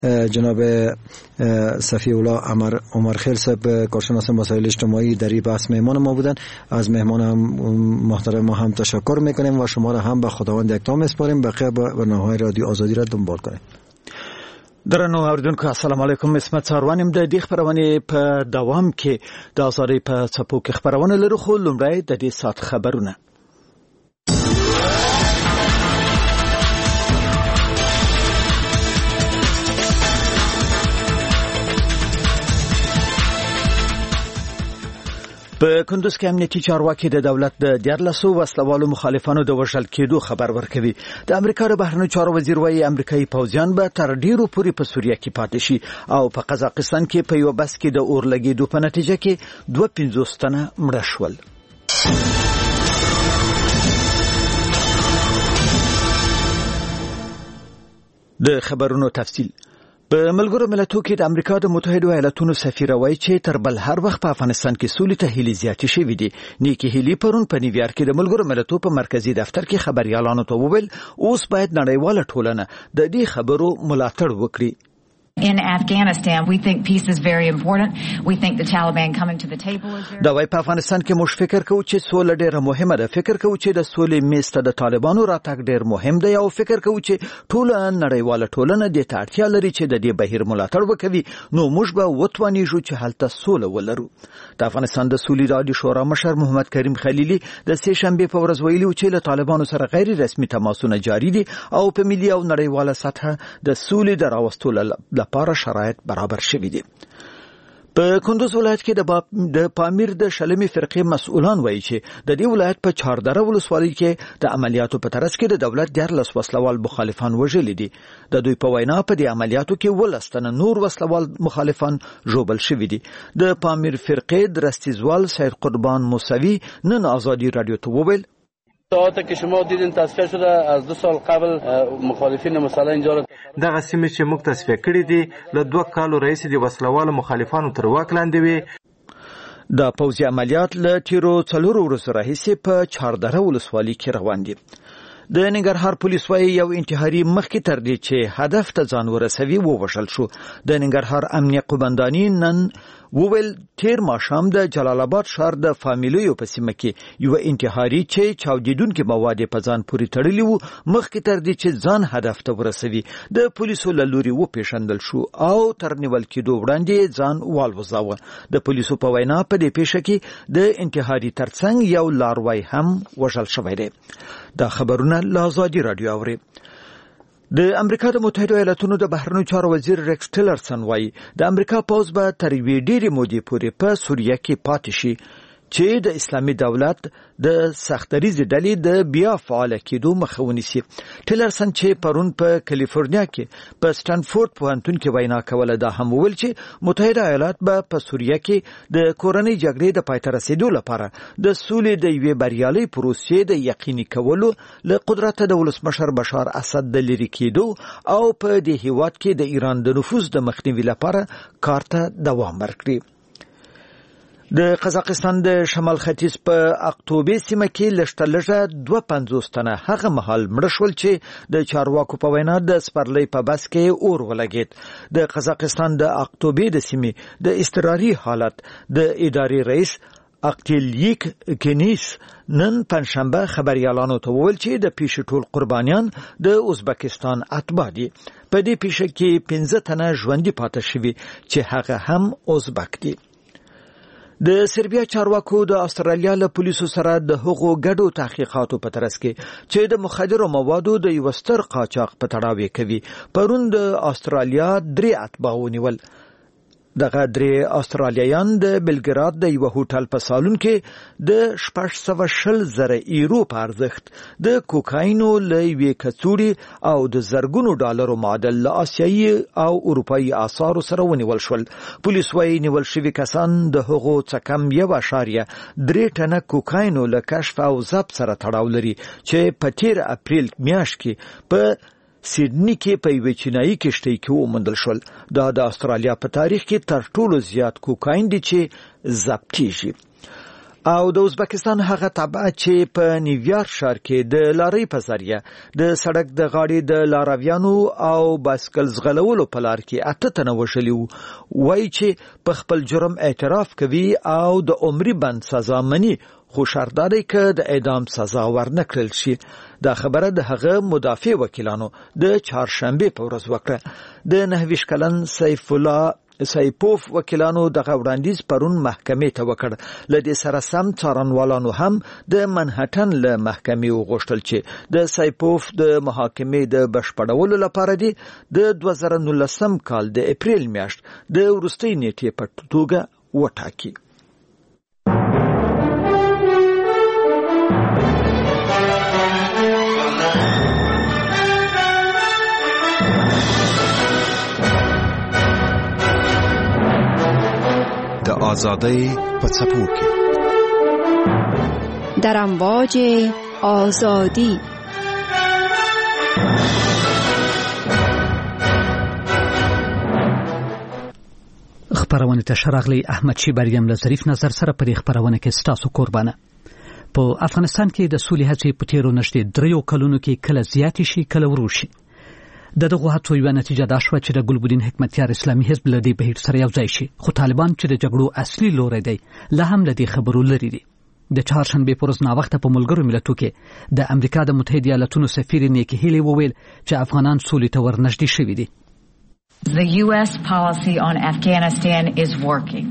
جناب صفی الله عمرخیل صاحب کارشناس مسائل اجتماعی در این بحث مهمان ما بودن. از مهمان هم محترم ما هم تشکر میکنیم و شما را هم به خداوند یکتا میسپاریم. بقیه برنامه‌های رادیو آزادی را دنبال کنید. درنو اوریدونکو السلام علیکم. اسمت ساروانم د دې خبرونه په دوام کې د ازادي په څپو کې خبرونه لرو، خو لومړی د دې سات خبرونه. په کندوز کې امنیتي چارواکي د دولت د 14 وسلوالو مخالفانو د وژل کېدو خبر ورکوي. د امریکا د بهرنیو چارو وزیر وايي امریکایي پوځیان به تر ډیرو پورې په سوریه کې پاتې شي او په قزاقستان کې په یو بس کې د اور لګېدو په نتیجه کې 250 تنه مړه شول. د خبرونو تفصیل. په ملګرو ملتونو کې د امریکا د متحده ایالاتونو سفیر وایي چې تر بل هر وخت په افغانستان کې سولې ته هیلې زیاتې شوې دي. نیکی هیلی پرون په نیویارک کې د ملګرو ملتونو په مرکزی دفتر کې خبريالانو ته وویل اوس باید نړیواله ټولنه د دې خبرو ملاتړ وکړي. In Afghanistan, we think peace is very important. We think the Taliban coming to the table is very. دا وای په افغانستان کې موږ فکر کوو چې سوله ډېره مهمه ده. فکر کوو چې د سولې میز ته د طالبانو راتګ ډېر مهم دی او فکر کوو چې ټول نړیواله ټولنه د اړتیا لري چې د دې بهیر ملاتړ وکړي. نو موږ به وتوانیږو چې هلته سوله ولرو. د افغانستان د سولې راډیو شورا مشر محمد کریم خلیلی د سه شنبه په ورځ ویلي چې له طالبانو سره غیر رسمي تماسونه جاري دي او په ملي او نړیواله سطح د سولې د راوستلو لپاره شرایط برابر شوي دي. په کندوز ولایت کې د پامیر د شلمي فرقې مسؤلان وایي چې د دې ولایت په چاردره ولسوالۍ کې د عملیاتو په ترڅ کې د دولت 14 وسلوال مخالفان وژل دي. د دوی په وینا په دې عملیاتو کې ولستنه نور وسلوال مخالفان ژوبل شوي دي. د پامیر فرقې درستیزوال سید قربان موسوی نن آزادی رادیو ته وویل ساعتی که شما دیدین تصفیه شده از 2 سال قبل مخالفین مسلح اینجا را دغه سیمه چې موږ تصفیه کړې دي له 2 کالو رئیس د وسلوالو مخالفانو تر واک لاندې وي. د پوځي عملیات له تیرو 4 ورځو راهیسې په چاردره ولسوالۍ کې روان دي. د ننګرهار پولیس وايي یو انتحاري مخکې تر دې چې هدف ته ځان ورسوي ووژل شو. د ننګرهار امنیه قومنداني نن وویل تیر ماښام د جلال آباد ښار د فامیلیو په سیمه کې یو انتحاري چې چاودیدونکي مواد په ځان پورې تړلي وو مخکې تر دې چې ځان هدف ته ورسوي د پولیسو له لوري وپېژندل شو او تر نیول کېدو وړاندې ځان والوځاوه. د پولیسو په وینا په دې پیښه کې د انتحاري ترڅنګ یو لاروی هم وژل شوی دی. دا خبرونه له آزادي رادیو اوري. د امریکا د متحده ایالاتونو د بهرنیو چارو وزیر ریکس ټیلرسن وایي د امریکا پوځ به تر یوې ډېرې مودې پورې په سوریه کې پاتې شي چې د اسلامي دولت د سختریزې ډلې د بیا فعال کېدو مخه ونیسي. ټیلرسن چې پرون په کالیفورنیا کې په سټنفورد پوهنتون کې وینا کوله دا هم وویل چې متحده ایالات به په سوریه کې د کورنۍ جګړې د پای ته رسیدو لپاره د سولې د یوې بریالۍ پروسې د یقیني کولو له قدرت د ولسمشر بشار اسد د لرې کېدو او په دې هیواد کې د ایران د نفوذ د مخنیوي لپاره کار ته دوام ورکړي. د قزاقستان د شمال ختیځ په اقتوبې سیمه کې لږه 250 تنه هغه مهال مړه شول چې د چارواکو په وینا د سپرلۍ په بس کې اور ولګېد. د قزاقستان د اقتوبې د سیمې د اضطراري حالت د ادارې رئیس اقتیلیک کنیس نن پنځشنبه خبريالانو ته وویل چې د پیښې ټول قربانیان د ازبکستان اتباع دي. په دې پیښه کې 15 تنه ژوندي پاتې شوي چې هغه هم ازبک دي. د سربیا چارواکو د استرالیا له پولیسو سره د هغو ګډو تحقیقاتو په ترڅ کې چې د مخدرو موادو د یو ستر قاچاق په تړاو کوي پرون د استرالیا 3 اتباع ونیول. دغه 3 استرالیایان د بلګراد د یو هوټل په سالون کې د 620,000 یورو په ارزښت د کوکاینو له یوې کڅوړې او د زرګونو ډالرو معادل له آسیایي او اروپایي آثارو سره ونیول شول. پولیس وايي نیول شوي کسان د هغو څخه کم 1.3 ټنه کوکاینو له کشف او ضبط سره تړاو لري چې په 13 اپریل میاشت کې په سیدنی کې په یوه چینایي کشتۍ کې وموندل شول. دا د استرالیا په تاریخ کې تر ټولو زیات کوکاین دي چې ضبط کیږي. او د ازبکستان هغه تابع چې په نیویارک ښار کې د لارۍ په ذریعه د سړک د غاړې د لارویانو او بایسکل ځغلولو په لار کې 8 تنه وژلي وو، وایي چې په خپل جرم اعتراف کوي او د عمري بند سزا مني، خو شرط دا دی که د اعدام سزا ورنکړل شي. دا خبره د هغه مدافع وکیلانو د چهارشنبه په ورځ وکړه. د 29 کلن سیف الله سایپوف وکیلانو دغه وړاندیز پرون محکمې ته وکړ. له دې سره سم څارنوالانو هم د منهټن له محکمې وغوښتل چې د سایپوف د محاکمې د بشپړولو لپاره دی د 2019 کال د اپریل میاشت د وروستۍ نیټې په توګه وټاکي. د آزادۍ په څپو کې در امواج آزادی خبرونه ته شراغلی احمد شیبریم له ظریف نظر سره پر خبرونه کې ستاسو قربانه. په افغانستان کې د سولې هڅې په تیرو نشته 3 کلونو کې کله زیات شي کله ورو شي. دغه هڅو یو نتیجه دا شو چې د ګلبدین حکمتیار اسلامي حزب له دې بهیر سره یو ځای شي، خو طالبان چې د جګړو اصلي لوري دی له هم لدی خبرو لري دي. د چهارشنبه پر ورځ ناوخته په ملګرو ملتونو کې د امریکا د متحده ایالاتونو سفیر نیکی هیلی وویل چې افغانان سولې ته ورنږدې شوي دي. The US policy on Afghanistan is working.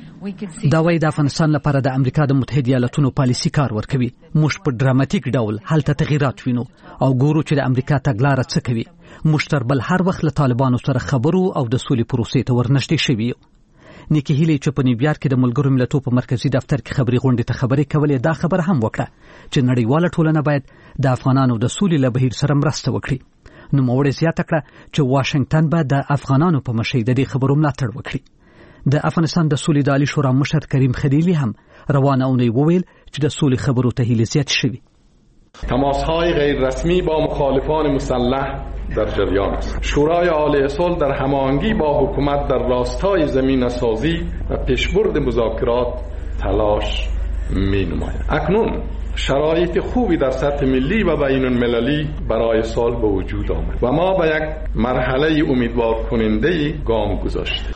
دا وایي د افغانستان لپاره د امریکا د متحده ایالاتونو پالیسي کار ورکوي. موږ په ډراماتیک ډول هلته تغیرات وینو او ګورو چې د امریکا تګلاره څه کوي. موږ تر بل هر وخت له طالبانو سره خبرو او د سولې پروسې ته ورنږدې شوي. نیکی هیلی چې په نیویارک کې د ملګرو ملتونو په مرکزی دفتر کې خبري غونډې ته خبرې کولې، دا خبر هم وکړه چې نړیواله ټولنه باید د افغانانو د سولې له بهیر سره مرسته وکړي. نو موړې زیاته کړه چې واشنگټن به د افغانانو په مشرۍ د دې خبرو ملاتړ وکړي. د افغانستان د سولې د عالی شورا مشر کریم خلیلی هم روانه اونۍ وویل چې د سولې خبرو ته هیله زیات شوي. تماس‌های غیر رسمی با مخالفان مسلح در جریان است. شورای عالی صلح در هماهنگی با حکومت در راستای زمینه‌سازی و پیشبرد مذاکرات تلاش می‌نماید. اکنون شرایط خوبی در سطح ملی و بین المللی برای صلح به وجود آمد و ما به یک مرحله امیدوار کننده گام گذاشتیم.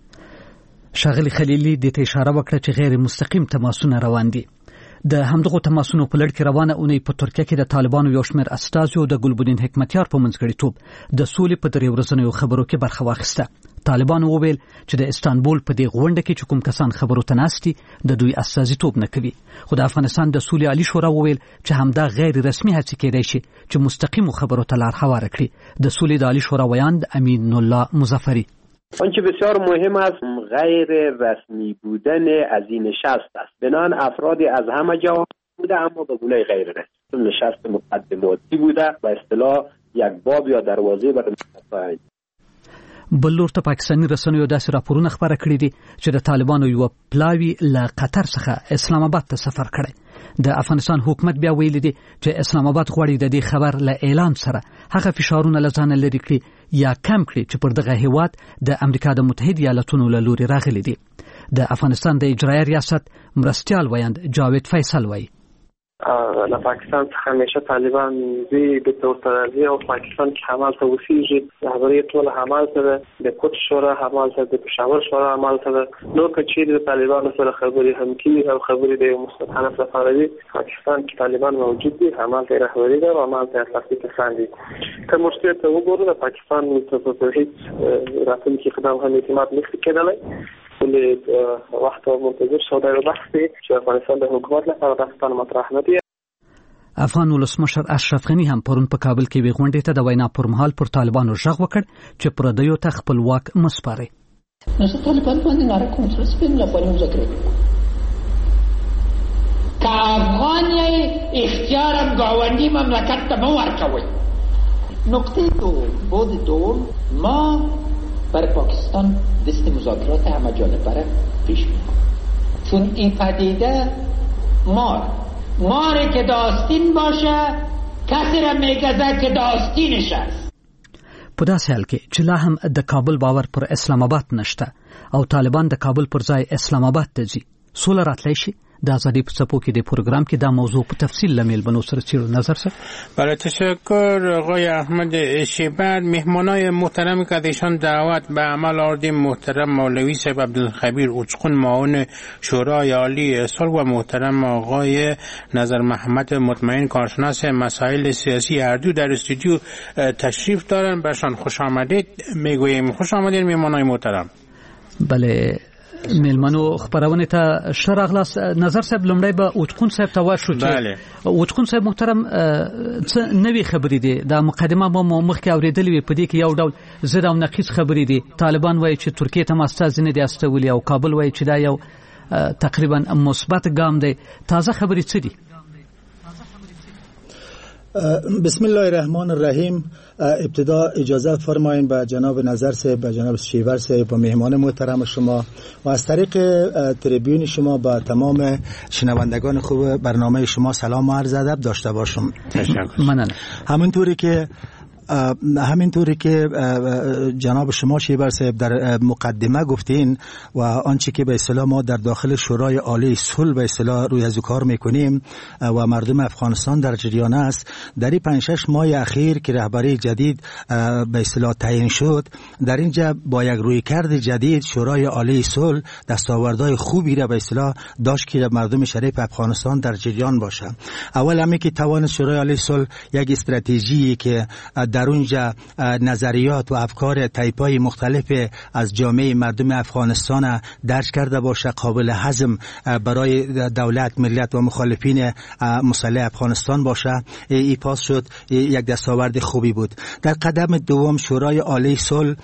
ښاغلي خلیلی د ته اشاره وکړه چې غیر مستقیم تماسونه روان دي. د همدغه تماسونو په لړ کې روانه اونۍ په ترکیه کې د طالبانو یو شمېر استازو د ګلبدین حکمتیار په منځګړیتوب د سولې په 3 ورځنیو خبرو کې برخه واخیسته. طالبانو وویل چې د استانبول په دې غونډه کې چې کوم کسان خبرو ته ناستي د دوی استازیتوب نه کوي. خو د افغانستان د سولې عالی شورا وویل چې همدا غیر رسمي هڅې کېدای شي چې مستقیم خبرو ته لار هواره کړي. د سولې د عالی شورا ویاند امین الله مظفری: آنچه بسیار مهم است غیر رسمی بودن از این نشست است. بنان افرادی از همه جا بوده اما به گونه غیر رسمی. نشست مقدماتی بوده و اصطلاح یک باب یا دروازه برای نشست. بلور ته پاکستاني رسنیو داسې راپورونه خبره کړي دي چې د طالبانو یو پلاوی له قطر څخه اسلام آباد ته سفر کړي. د افغانستان حکومت بیا ویلي دي چې اسلام آباد غواړي د دې خبر له اعلان سره هغه فشارونه لزانه لري کړي یا کم کړي چې پر دغه هیواد د امریکا د متحده ایالاتونو له لوري راغلي دي. د افغانستان د اجرایي ریاست مرستیال ویاند جاوید فیصل وایي: له پاکستان څخه همیشه طالبان دی د تورترالي او پاکستان کې حمال ته وسیږي. خبرې ټول حمال سره د کوټ شورا حمال سره د پېښور شورا حمال سره نو کچې د طالبانو سره خبرې هم کیږي او خبرې د مستقله لپاره دی. پاکستان کې طالبان موجود دي، حمال ته رهبري ده او حمال ته اخلاقي کسان دي. که مشکل ته وګورو د پاکستان په هیڅ راتلونکي اقدام هم اعتماد نشي کېدلی. ولې وخت منتظر شو دا بحث دی چې افغانستان د حکومت لپاره داستان مطرح نه دی. افغان ولسمشر اشرف غنی هم پرون په کابل کې وی غونډې ته د وینا پر مهال پر طالبانو ژغ وکړ چې پردیو ته خپل واک مسپاري. نو طالبان باندې ناره کنټرول سپین لپاره مذاکره که افغان اختیارم گاوندی مملکت ته مو ورکوي. نکته بود دوم ما برای پاکستان دست مذاکرات همه جانبه پیش می‌بریم چون این پدیده ماری که داستین باشه کسی را میگذه که داستینش است. په داسې حال کې چې لا هم د کابل باور پر اسلام آباد نشته او طالبان د کابل پر ځای اسلام آباد ته ځي، سوله راتلی شي. د ازادي په څپو کې د پروګرام کې دا موضوع په تفصیل لمیل بنو سره چیرو نظر سره. بله تشکر آقای احمد شیبر. مهمانای محترم که ایشان دعوت به عمل آوردیم محترم مولوی صاحب عبدالخبیر اوچقون معاون شورای عالی صلح و محترم آقای نظر محمد مطمئن کارشناس مسائل سیاسی اردو در استودیو تشریف دارن. برشان خوش آمدید میگوییم. خوش آمدید مهمانای محترم. بله میلمنو خبرونه ته شرغلاس نظر صاحب لمړی به اوچقون صاحب ته واشو چې اوچقون صاحب محترم څه نوې خبرې دي د مقدمه مو مخکې اوریدلې وي په دې کې یو ډول زړه او نقیص خبرې دي. طالبان وایي چې ترکیه ته ماستاز نه دي استولي او کابل وایي چې دا یو تقریبا مثبت ګام دی. تازه خبرې څه دي؟ بسم الله الرحمن الرحیم. ابتدا اجازه فرمایید به جناب نظر صاحب، به جناب شیور صاحب و مهمان محترم شما و از طریق تریبیون شما با تمام شنوندگان خوب برنامه شما سلام و عرض ادب داشته باشم. ممنون. همینطوری که جناب شما شیبر صاحب در مقدمه گفتین و آنچه که به اصطلاح ما در داخل شورای عالی صلح به اصطلاح روی از کار میکنیم و مردم افغانستان در جریان است، در این 5-6 ماه اخیر که رهبری جدید به اصطلاح تعیین شد، در اینجا با یک رویکرد جدید شورای عالی صلح دستاوردهای خوبی را به اصطلاح داشت که مردم شریف افغانستان در جریان باشه. اول همین که توان شورای عالی صلح یک استراتژی که در اونجا نظریات و افکار تایپ‌های مختلف از جامعه مردم افغانستان درج کرده باشه، قابل هضم برای دولت، ملت و مخالفین مسلح افغانستان باشه، ای پاس شد یک دستاورد خوبی بود. در قدم دوم شورای عالی صلح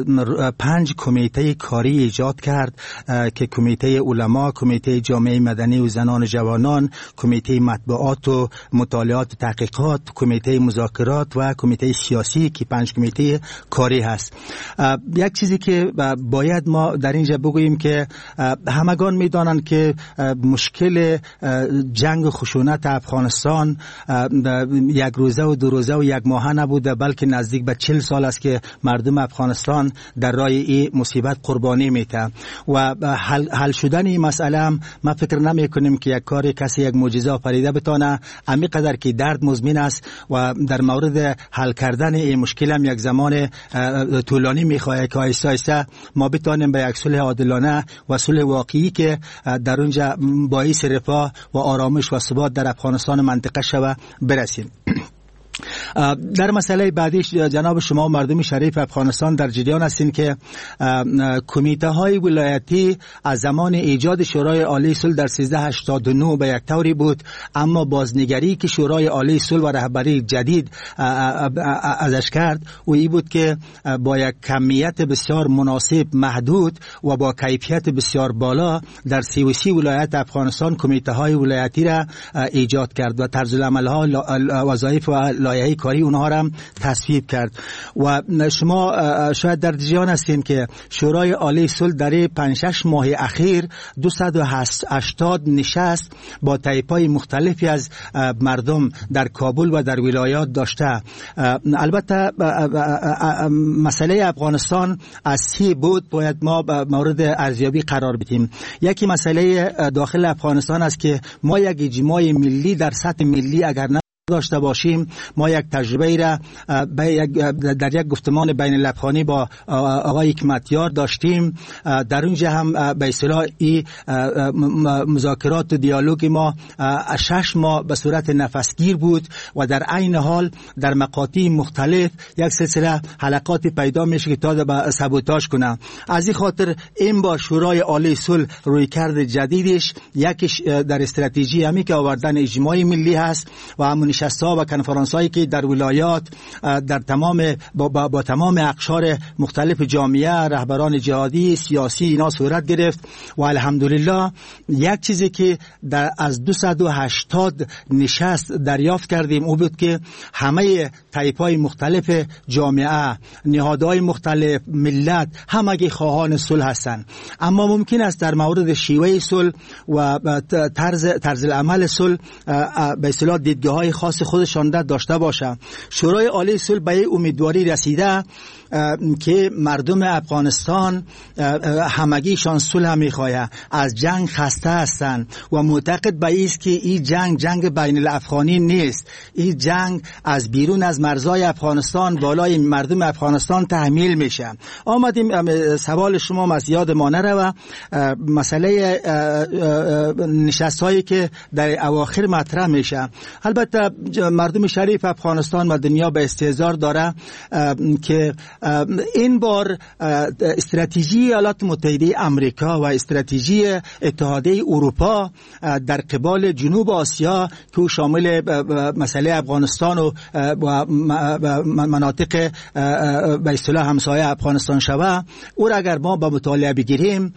5 کمیته کاری ایجاد کرد که کمیته علما، کمیته جامعه مدنی و زنان جوانان، کمیته مطبوعات و مطالعات و تحقیقات، کمیته مذاکرات و کمیته سیاسی که 5 کمیته کاری هست. یک چیزی که باید ما در اینجا بگوییم که همگان میدانند که مشکل جنگ و خشونت افغانستان یک روزه و 2 روزه و 1 ماه نبوده، بلکه نزدیک به 40 سال است که مردم افغانستان در راه این مصیبت قربانی میته و حل شدن این مسئله هم ما فکر نمی کنیم که یک کار کسی یک معجزه آفریده بتونه. همین قدر که درد مزمن است و در مورد حل کردن این مشکل هم یک زمان طولانی میخواد که آهسته آهسته ما بتانیم به یک صلح عادلانه و صلح واقعی که در اونجا باعث رفاه و آرامش و ثبات در افغانستان منطقه شوه برسیم. در مسئله بعدی جناب شما مردم شریف افغانستان در جریان هستین که کمیته های ولایتی از زمان ایجاد شورای عالی صلح در 1389 به یک طوری بود، اما بازنگری که شورای عالی صلح و رهبری جدید ازش کرد و این بود که با یک کمیت بسیار مناسب، محدود و با کیفیت بسیار بالا در 33 ولایت افغانستان کمیته های ولایتی را ایجاد کرد و طرز العمل ها، وظایف و لایحه کاری اونها را تصویب کرد. و شما شاید در جریان هستین که شورای عالی صلح در 5-6 ماه اخیر 280 نشست با طیف‌های مختلفی از مردم در کابل و در ولایات داشته. البته مسئله افغانستان از 3 بود باید ما مورد ارزیابی قرار بدیم. یکی مسئله داخل افغانستان است که ما یک اجماع ملی در سطح ملی اگر داشته باشیم، ما یک تجربه را در یک گفتمان بین الافغانی با آقای حکمتیار داشتیم. در اونجا هم به اصطلاح این مذاکرات و دیالوگ ما 6 ماه به صورت نفسگیر بود و در عین حال در مقاطع مختلف یک سلسله حلقات پیدا میشه که تا به سابوتاژ کنه. از این خاطر این با شورای عالی صلح رویکرد جدیدش یکیش در استراتژی همی که آوردن اجماع ملی هست و همون نشست‌ها و کنفرانس‌هایی که در ولایات در تمام با تمام اقشار مختلف جامعه، رهبران جهادی، سیاسی اینا صورت گرفت و الحمدلله یک چیزی که از 280 نشست دریافت کردیم او بود که همه طیف‌های مختلف جامعه، نهادهای مختلف، ملت همگی خواهان صلح هستند، اما ممکن است در مورد شیوه صلح و طرز العمل صلح به اصطلاح دیدگاه‌های خاص خودشان داشته باشه. شورای عالی صلح به امیدواری رسیده که مردم افغانستان همگیشان صلح میخواهند، از جنگ خسته هستند و معتقد به است که این جنگ بین الافغانی نیست، این جنگ از بیرون از مرزهای افغانستان بالای مردم افغانستان تحمیل میشه. آمدیم سوال شما از یاد ما نره، مسئله نشست هایی که در اواخر مطرح میشه. البته مردم شریف افغانستان و دنیا به استحضار داره که این بار استراتژی ایالات متحده آمریکا و استراتژی اتحادیه اروپا در قبال جنوب آسیا که شامل مسئله افغانستان و مناطق به اصطلاح همسایه افغانستان شوه، او را اگر ما به مطالعه بگیریم،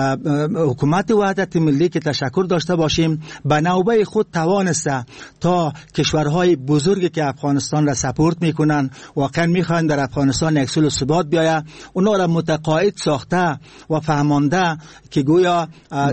حکومت وحدت ملی که تشکر داشته باشیم به نوبه خود توانسته تا کشورهای بزرگی که افغانستان را سپورت میکنن، واقعا میخوان در افغانستان یک صلح و ثبات بیاید، اونا را متقاعد ساخته و فهمانده که گویا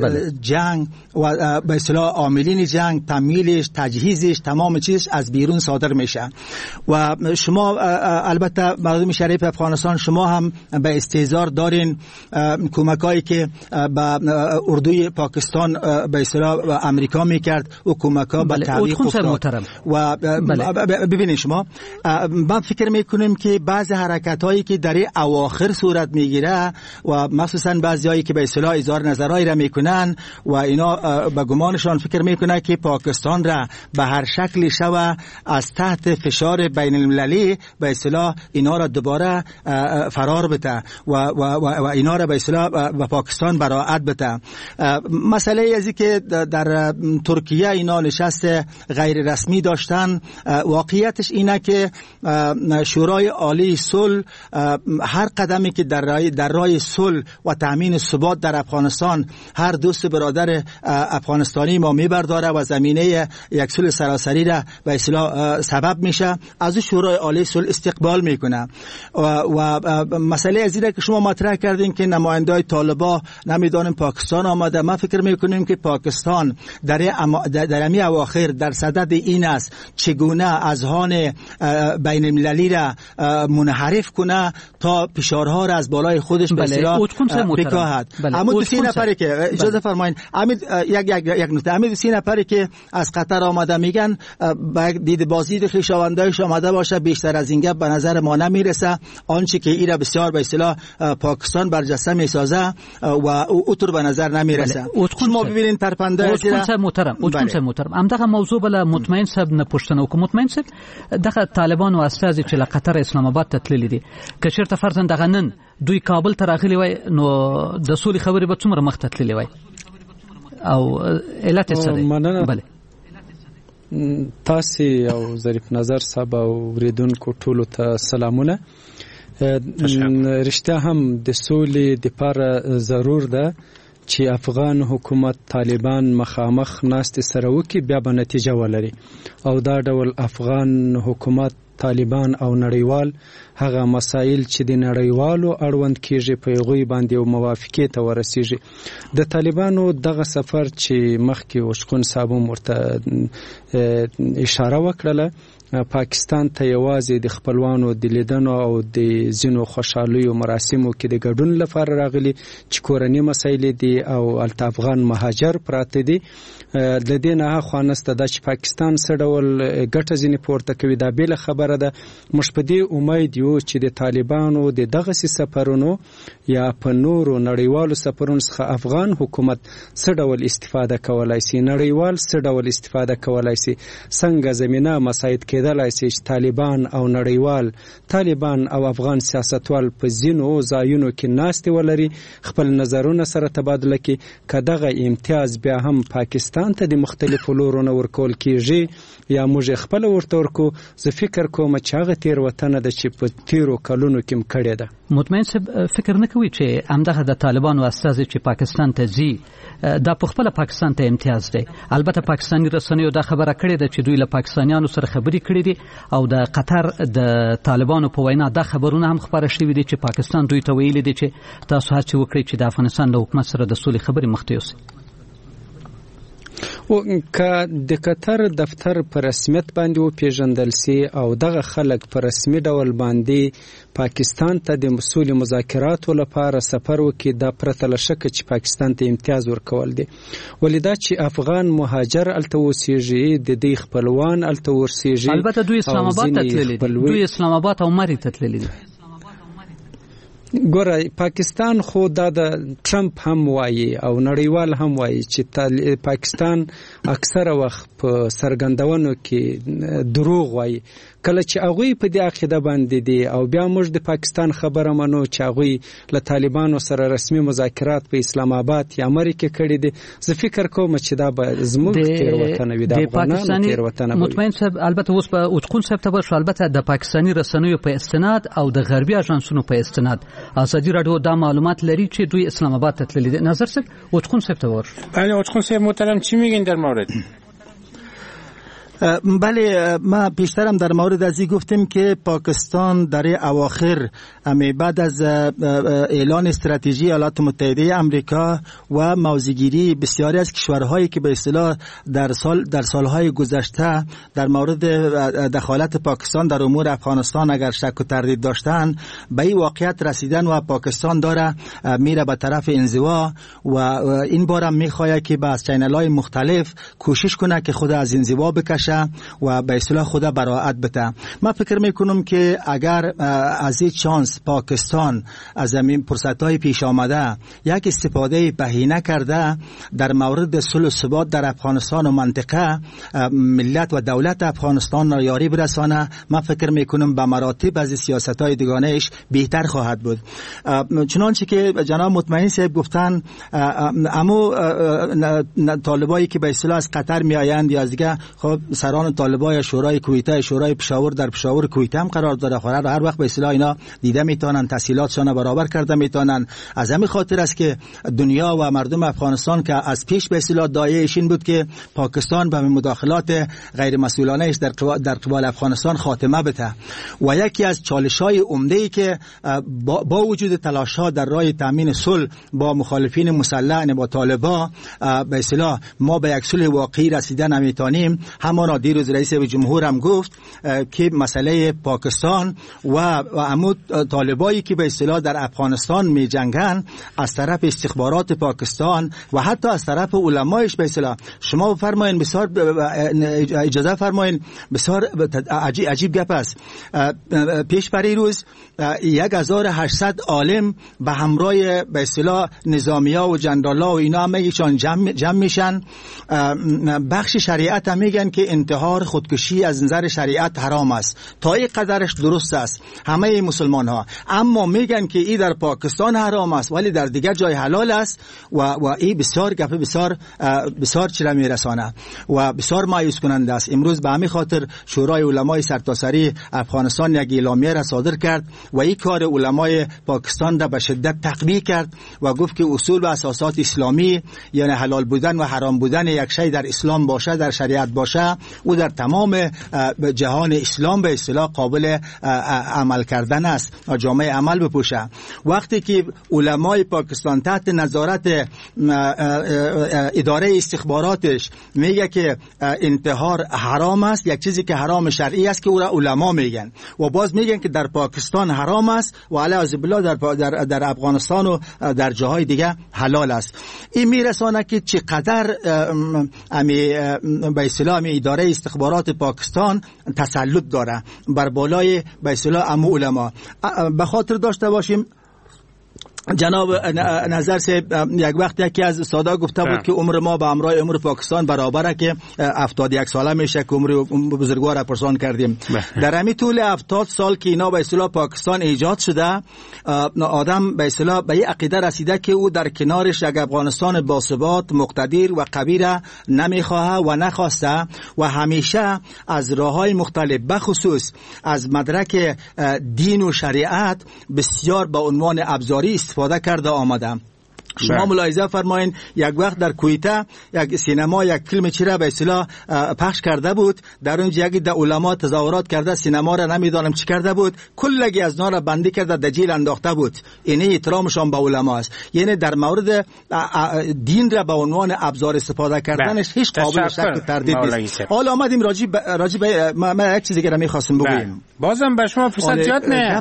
جنگ و به اصطلاح عاملین جنگ، تمویلش، تجهیزش، تمام چیزش از بیرون صادر میشه. و شما البته مردم شریف افغانستان شما هم به استحضار دارین کمکایی که به اردوی پاکستان به اصطلاح امریکا میکرد و کمکا به تعویق افتاد. و ببینید شما، من فکر میکنم که بعض حرکت هایی که در اواخر صورت میگیره و مخصوصا بعضی هایی که به اصطلاح اظهار نظرهایی را میکنن و اینا به گمانشان فکر میکنه که پاکستان را به هر شکلی شوه از تحت فشار بین المللی به اصطلاح اینا را دوباره فرار بده و اینا را به اصطلاح به پاکستان براعت بده. مسئله ازی که در ترکیه اینا نشست غیر رسمی داشتن، واقعیتش اینه که شورای عالی صلح هر قدمی که در راه صلح و تامین ثبات در افغانستان هر دوست برادر افغانستانی ما میبرداره و زمینه یک صلح سراسری را به اصطلاح سبب میشه، از شورای عالی صلح استقبال میکنه. و مسئله از اینه که شما مطرح کردین که نمایندای طالبان نمیدونم پاکستان آمده، ما فکر میکنیم که پاکستان در امی اواخر در صدد این است چگونه اذهان بین المللی را منحرف کنه تا فشارها را از بالای خودش به اصطلاح بکاهد. اما دو سه نفری که اجازه فرمایید، یک نکته، اما دو سه نفری که از قطر آمده میگن با دید بازدید خویشاوندایش آمده باشه، بیشتر از این گپ به نظر ما نمیرسه. آنچه که ایرا بسیار به اصطلاح پاکستان برجسته میسازه و اوتر به نظر نمیرسه. شما ببینین ترپنده محترم همدغه موضوع بل مطمئن سب نه پښتنه او مطمئن سب دغه طالبان او استازي چې له قطر اسلام آباد ته تللی دي که چیرته فرضاً دغه نن دوی کابل ته راغلي وای نو د سولې خبرې به څومره مخ ته تللی وای او علت څه دی؟ بله تاسو او ظریف نظر صاحب او ریدونکو ټولو ته سلامونه. رښتیا هم د سولې لپاره ضرور ده چې افغان حکومت طالبان مخامخ ناست سره وکي بیا به نتیجه ولري، او دا ډول افغان حکومت طالبان او نړیوال هغه مسائل چې د نړیوالو اړوند کیږي په هغوی باندې او موافقې ته ورسیږي. د طالبانو دغه سفر چې مخکې وشقون صاحب ورته اشاره وکړله، پاکستان ته یوازې د خپلوانو د لیدنو او د ځینو خوشحالیو مراسمو کې د ګډون لپاره راغلي چې کورنۍ مسایل دي او الته افغان مهاجر پراته دي. د دې نه خو نسته دا چې پاکستان څه ډول ګټه ځینې پورته کوي، دا بېله خبره ده. موږ په دې امید یو چې د طالبانو د دغسې سفرونو یا په نورو نړیوالو سفرونو څخه افغان حکومت څه ډول استفاده کولی سي، نړیوال څه ډول استفاده کولی سي، څنګه زمینه مساعد کېدلی سي چې طالبان او نړیوال، طالبان او افغان سیاستوال په ځینو ځایونو کې ناستې ولري، خپل نظرونه سره تبادله کړي. که دغه امتیاز بیا هم پاکستان ته د مختلفو لورونو ورکول کېږي یا موږ خپل ورته ورکو، زه فکر کوم چې هغه تېروتنه ده چې په تیرو کلونو کې کړې ده. مطمئن صاحب فکر نه کوي چې همدغه د طالبانو استازي چې پاکستان ته ځي دا په خپل پاکستان ته امتیاز دی؟ البته پاکستاني رسنیو دا خبره کړې ده چې دوی له پاکستانیانو سره خبرې کړې دي او د قطر د طالبانو په وینا دا خبرونه هم خبره شوي دي چې پاکستان دوی ته ویلي دي چې تاسو هڅه وکړئ چې د افغانستان له حکومت سره د سولې خبرې مخ ته یوسئ. او که د قطر دفتر په رسمیت باندې و پیژندل سي او دغه خلک په رسمي ډول باندې پاکستان ته د مسؤل مذاکراتو لپاره سفر وکړي دا پرته له شکه چې پاکستان ته امتیاز ورکول دي ولیدا چې افغان مهاجر الته اوسېږي د دې خپلوان الته ورسېږي البته دوی اسلام آباد ته تللي دي دوی اسلام آباد او مری ته تللي دي ګوره پاکستان خو دا د ټرمپ هم وایي او نړیوال هم وایي چې پاکستان اکثره وخت په سرګندونو کې دروغ وایي کله چې هغوی په دې عقیده باندې دي او بیا موږ د پاکستان خبره منو چې هغوی له طالبانو سره رسمي مذاکرات په اسلام آباد یا امریکا کړي دي زه فکر کوم چې دا به زموږ تېروتنه وي د افغانانو تېروتنه وي مطمئن صاحب البته اوس په اوچقون صاحب ته به البته د پاکستاني رسنیو په استناد او د غربي اژانسونو په استناد ازادي راډیو دا معلومات لري چې دوی اسلام آباد ته تللي دي نظر صاحب اوچقون صاحب ته ورش بله اوچقون صاحب محترم چی میگین در مورد بله ما پیشترم در مورد ازی گفتیم که پاکستان در اواخر بعد از اعلان استراتژی ایالات متحده آمریکا و موضع‌گیری بسیاری از کشورهایی که به اصطلاح در سالهای گذشته در مورد دخالت پاکستان در امور افغانستان اگر شک و تردید داشتن به این واقعیت رسیدن و پاکستان داره میره به طرف انزوا و این بارم میخواد که با چینل‌های مختلف کوشش کنه که خود از انزوا بکشه و به اصطلاح خود براءت بده. من فکر میکنم که اگر از این چانس پاکستان از این فرصت‌های پیش آمده یک استفاده بهینه کرده در مورد صلح و ثبات در افغانستان و منطقه ملت و دولت افغانستان را یاری برسانه من فکر میکنم به مراتب از سیاست‌های دیگانه‌اش بهتر خواهد بود. چنانچه که جناب مطمئن صاحب گفتن اما طالبایی که به اصطلاح از قطر میآیند یا از دیگه خب سران طالبای شورای کویته شورای پشاور در پشاور کویته هم قرار داره هر وقت به اصطلاح اینا دیده میتونن تحصیلاتشون برابر کرده میتونن از همین خاطر است که دنیا و مردم افغانستان که از پیش به اصطلاح دایه‌اش این بود که پاکستان به مداخلات غیر مسئولانه در قبال افغانستان خاتمه بده و یکی از چالش‌های عمده‌ای که با وجود تلاش‌ها در راه تامین صلح با مخالفین مسلح با طالبان به اصطلاح ما به یک صلح واقعی رسیدن نمیتونیم همانا دیروز رئیس جمهور هم گفت که مسئله پاکستان و عمود طالبایی که به اصطلاح در افغانستان می جنگن از طرف استخبارات پاکستان و حتی از طرف علمایش به اصطلاح شما فرمایین بسیار اجازه فرمایین بسیار عجیب گپ است پیش پری روز 1800 عالم به همراه به اصطلاح نظامیا و جنرالا و اینا هم ایشان جمع میشن بخش شریعت هم میگن که انتحار خودکشی از نظر شریعت حرام است تا این قدرش درست است همه مسلمان ها اما میگن که این در پاکستان حرام است ولی در دیگر جای حلال است و این بسیار گپ بسیار چیره میرسانه و بسیار مایوس کننده است. امروز به همین خاطر شورای علمای سرتاسری افغانستان یک اعلامیه را صادر کرد و این کار علمای پاکستان را به شدت تقویه کرد و گفت که اصول و اساسات اسلامی یعنی حلال بودن و حرام بودن یک شی در اسلام باشه در شریعت باشه و در تمام جهان اسلام به اصطلاح قابل عمل کردن است و جامعه عمل بپوشه. وقتی که علمای پاکستان تحت نظارت اداره استخباراتش میگه که انتحار حرام است یک چیزی که حرام شرعی است که او را علما میگن و باز میگن که در پاکستان حرام است و علیه بالله در افغانستان و در جاهای دیگه حلال است. این میرسانه که چقدر به اصطلاح اداره استخبارات پاکستان تسلط داره بر بالای به اصطلاح علما. به خاطر داشته باشیم جناب نظر صاحب یک وقت یکی از سادا گفته بود که عمر ما به همراه عمر پاکستان برابره که 71 ساله میشه که عمر بزرگوار پرسان کردیم. در همین طول 70 سال که اینا به اصطلاح پاکستان ایجاد شده آدم به اصطلاح به این عقیده رسیده که او در کنارش یک افغانستان باثبات مقتدر و قوی را نمیخواه و نخواسته و همیشه از راههای مختلف بخصوص از مدرک دین و شریعت بسیار به عنوان ابزاری استفاده کرده آمده. شما ملاحظه فرمایین یک وقت در کویته یک سینما یک فیلم چیره به اصطلاح پخش کرده بود، در اونجا یکی در علما تظاهرات کرده، سینما را نمیدانم چی کرده بود، کلگی از نار بندی کرده در جیل انداخته بود. این احترامشان به علما است. یعنی در مورد دین را به عنوان ابزار استفاده کردنش هیچ قابل شک تردید نیست. حالا آمدیم راجی به من یک چیزی که می‌خواستم بگم. بازم به شما فرصت زیاد نه.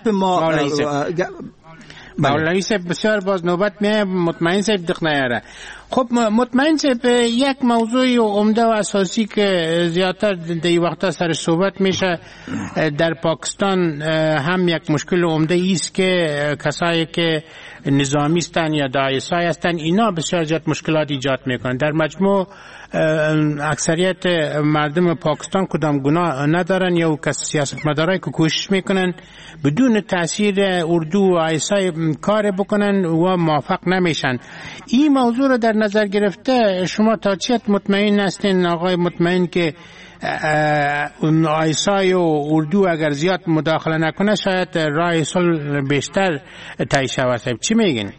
مولوی صاحب بسیار باز نوبت میه، مطمئن صاحب دق نیاره. خب مطمئن صاحب یک موضوع عمده و اساسی که زیادتر در این وقتا سر صحبت میشه در پاکستان هم یک مشکل عمده است که کسایی که نظامی هستند یا داعشی هستند اینا بسیار زیاد مشکلات ایجاد میکنن. در مجموع اکثریت مردم پاکستان کدام گناه ندارن یا کس سیاستمدارایی که کوشش میکنن بدون تاثیر اردو و عیسی کار بکنن و موفق نمیشن. این موضوع رو در نظر گرفته شما تا چه مطمئن هستین آقای مطمئن که عیسی و اردو اگر زیاد مداخله نکنه شاید راه صلح بیشتر طی شود؟ چی میگین؟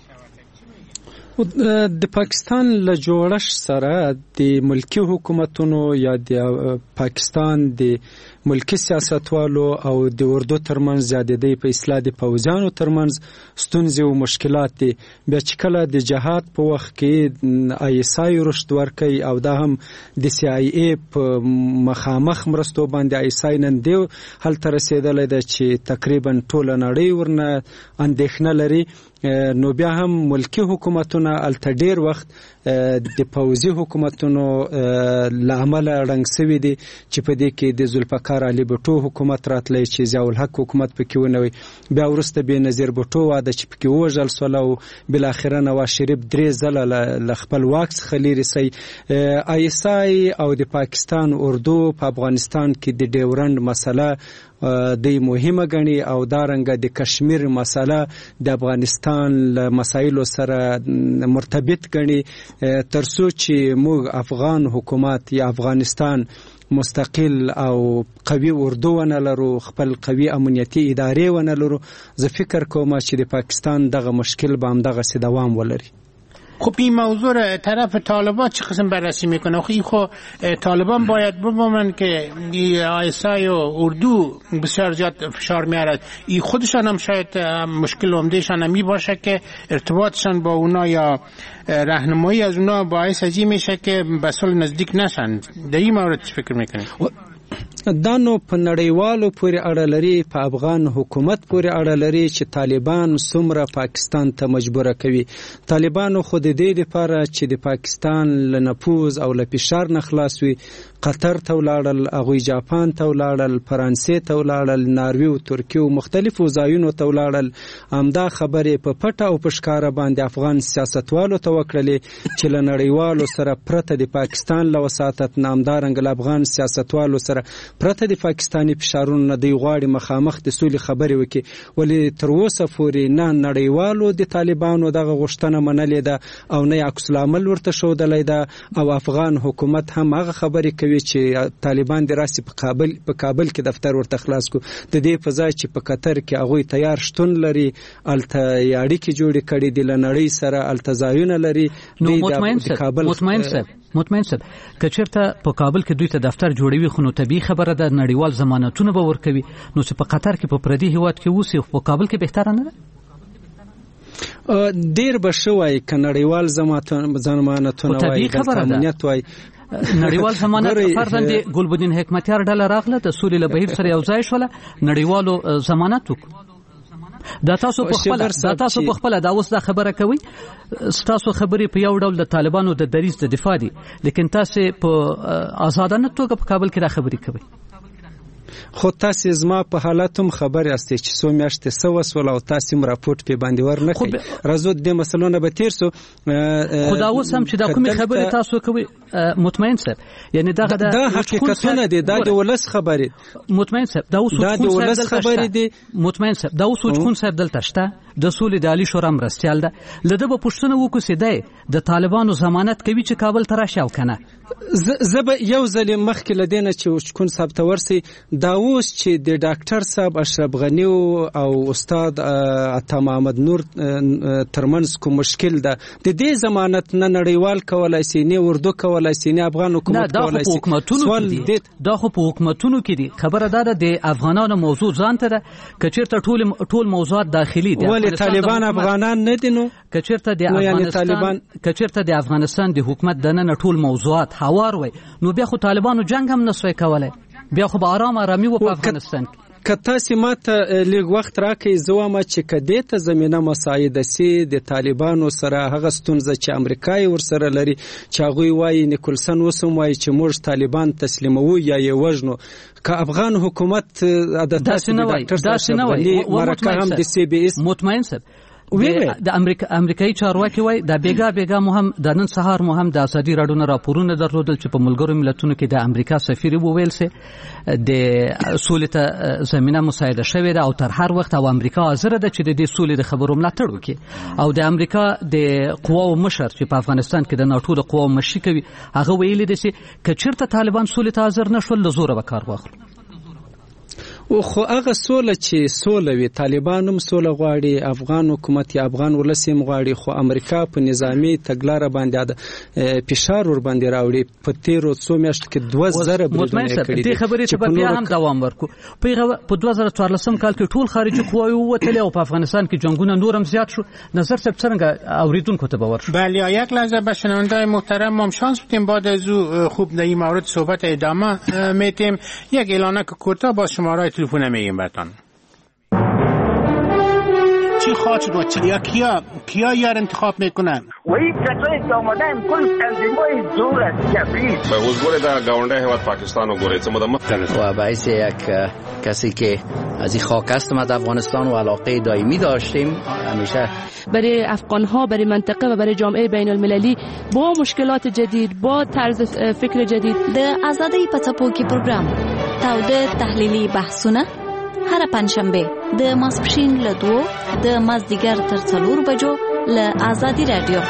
د پاکستان له جوړښت سره د ملکی حکومتونو یا د پاکستان د ملکی سیاستوالو او د اردو ترمنځ زیاتېدی په اصلاح د پوځیانو ترمنځ ستونزې او مشکلات دي. بیا چې کله د جهاد په وخت کې آیسای رشد ورکوي او دا هم د سی آی ای په مخامخ مرستو باندې آیسای نن دی هلته رسېدلی ده چې تقریبا ټوله نړۍ ورنه اندېښنه لري. نو بیا هم ملکی حکومتونه الته ډیر وخت د پوځي حکومتونو له امله ړنګ سوي دي چې په دې کې د ذوالفقار علي بټو حکومت راتلی چې ضیاء الحق حکومت پکې ونوي، بیا وروسته بېنظیر بټو واده چې پکې ووژل سول او بالاخره نواز شریف 3 ځله له خپل واک څخه لیرې سي. آیسای او د پاکستان اردو په افغانستان کې د ډیورنډ مسله د مهمه غني او دارنګه د کشمیر مسله د افغانستان له مسایلو سره مرتبط غني ترڅو چې موږ افغان حکومت یا افغانستان مستقل او قوي اردو ونه لرو، خپل قوي امنیتي ادارې ونه لرو، زه فکر کوم چې د پاکستان دغه مشکل به هم دغه سي دوام ولري. خب این موضوع را طرف طالبان چه قسم بررسی میکنه؟ خب طالبان باید بفهمن که آیسای و اردو بسیار زیاد فشار میارد. این خودشان هم شاید مشکل عمدهشان هم باشه که ارتباطشان با اونا یا راهنمایی از اونا باعث ازی میشه که به صلح نزدیک نشن. در این مورد چه فکر میکنی؟ دا نو په نړیوالو پورې اړه لري، په افغان حکومت پورې اړه لري چې طالبان څومره پاکستان ته مجبوره کوي. طالبانو خو د دې لپاره چې د پاکستان له نفوذ او له فشار نه خلاص وي قطر ته ولاړل، هغوی جاپان ته ولاړل، فرانسې ته ولاړل، ناروې او ترکیې او مختلفو ځایونو ته ولاړل. همدا خبرې په پټه او په ښکاره باندې افغان سیاستوالو ته وکړلې چې له نړیوالو سره پرته د پاکستان له وساطت نه، همدارنګه له افغان سیاستوالو سره پرته د پاکستاني فشارونو نه دوی غواړي مخامخ د سولې خبرې وکړي. ولې تر اوسه پورې نه نړیوالو د طالبانو دغه غوښتنه منلې ده او نه عکس العمل ورته ښودلی ده، او افغان حکومت هم هغه خبرې کوي چې طالبان د راسي په کابل کې دفتر ورته خلاص کو. د دې په ځای چې په قطر کې هغوی تیار شتون لري، الته اړیکې جوړې کړي دي له نړۍ سره، الته ځایونه لري. نو مطمئن صاحب که چېرته په کابل کې دوی ته دفتر جوړوي خو نو طبیعي خبره ده نړیوال ضمانتونه به ورکوي، نو چې په قطر کې په پردي هیواد کې اوسي په کابل کې بهتره نه ده؟ ډیر به ښه وایي که نړیوال ضمانتونه وایي، امنیت وایي. نړیوال ضمانت فرضاً د ګلبدین حکمتیار ډله راغله د سولې له بهیر سره یو ځای شوله، نړیوالو ضمانت وکړو. دا تاسو په خپل دا اوس دا خبره کوي، تاسو خبرې په یو ډول د طالبانو د دریځ د دفاع دي، لیکن تاسو په آزادانه توګه په کابل کې دا خبرې کوي. خو تاسو زما په حالاتم خبر یاستئ چې څو میاشتې سوسول او تاسو م راپورټ په باندې ورنکړئ. راځو د مسلونه به تیر سو. خدا اوس هم چې دا کومه خبره تاسو کوي مطمئن صاحب، یعنی دا حقیقتونه دي، دا د ولس خبره. مطمئن صاحب دا اوس ولس خبره دي. مطمئن صاحب دا اوس کوم صاحب دلته شته د سولې د عالی شورا مرستيال ده، لده به پښتنه وکړي سیده د طالبانو ضمانت کوي چې کابل ته راشي او کنه. زب یو ځل مخکې لدینه چې کون ثابت ورسي دا اوس چې د ډاکټر صاحب اشرف غنی او استاد عطا محمد نور ترمنځ کوم مشکل ده د دې ضمانت نه نړیوال کولای شي نه اردو کولای شي نه افغان حکومت کولای شي دا خو په حکومتونو کې دي خبره ده د افغانانو موضوع ځان ته ده کچیرته ټول موضوعات داخلي دي ولې طالبان افغانان نه دي نو کچیرته د افغانستان د حکومت دنه ټول موضوعات هوار وي نو بیا خو طالبانو جنگ هم نسوي کولای بیا خو به آرامي و په افغانستان که تاسو ماته لږ وخت راکړئ زه وایم چې که دې ته زمینه مساعده سي د طالبانو سره هغه ستونزه چې امریکا یې ورسره لري چې هغوی وایي نیکولسن اوس هم وایي چې موږ طالبان تسلیموو یا یې وژنو که افغان حکومت داسې نه وایي مرکه هم د سی بي اس مطمئن صاحب د امریکایي چارواکي وای د بیګا مهم د نن سهار مهم د ازادي راډیو نه راپورونه درلودل چې په ملګرو ملتونو کې د امریکا سفیر وویل سي د سولې ته زمينه مساعده شوې ده او تر هر وخت او امریکا حاضر ده چې د دې سولې د خبرو ملاتړ وکړي او د امریکا د قواو مشر چې په افغانستان کې د ناتو د قواو مشر کوي هغه ویلي دي چې کچرته طالبان سولې ته حاضر نشول له زوره به کار واخلي او خو هغه سوله چې سوله وي طالبان هم سوله غواړي افغان حکومت یا افغان ولس هم غواړي خو امریکا په نظامی تګلاره باندې فشار ور باندې راوړي په تیرو څو میاشتو کې 2000 بریدونه کړي دي خبرې چې بیا هم دوام ورکو په 2014 کال کې ټول خارجي قواوی ووتل او په افغانستان کې جنگونه نورم زیات شو نظر صاحب څنګه اوریدونکو ته باور شو بله یک لحظه به شنونده‌های محترم ما شانس بدیم بعد از او خوب در این مورد صحبت ادامه میتیم یک اعلانک کوتاه با شماره تلفن میگیم براتون چی خواهد و چلیا کیا یار انتخاب میکنن و این کسایی که آمدن کل تنظیمای دور از جبریل به حضور در گاونده هواد پاکستان و گوره چه مدام و باعث یک کسی که از این خاک است ما در افغانستان و علاقه دائمی داشتیم همیشه برای افغان‌ها برای منطقه و برای جامعه بین المللی با مشکلات جدید با طرز فکر جدید د آزادۍ په څپو کې پروګرام تاوده تحلیلي بحثونه هر پنځشنبه د ماسپښین له 2 د مازدیګر تر 4 بجو له آزادی رادیو.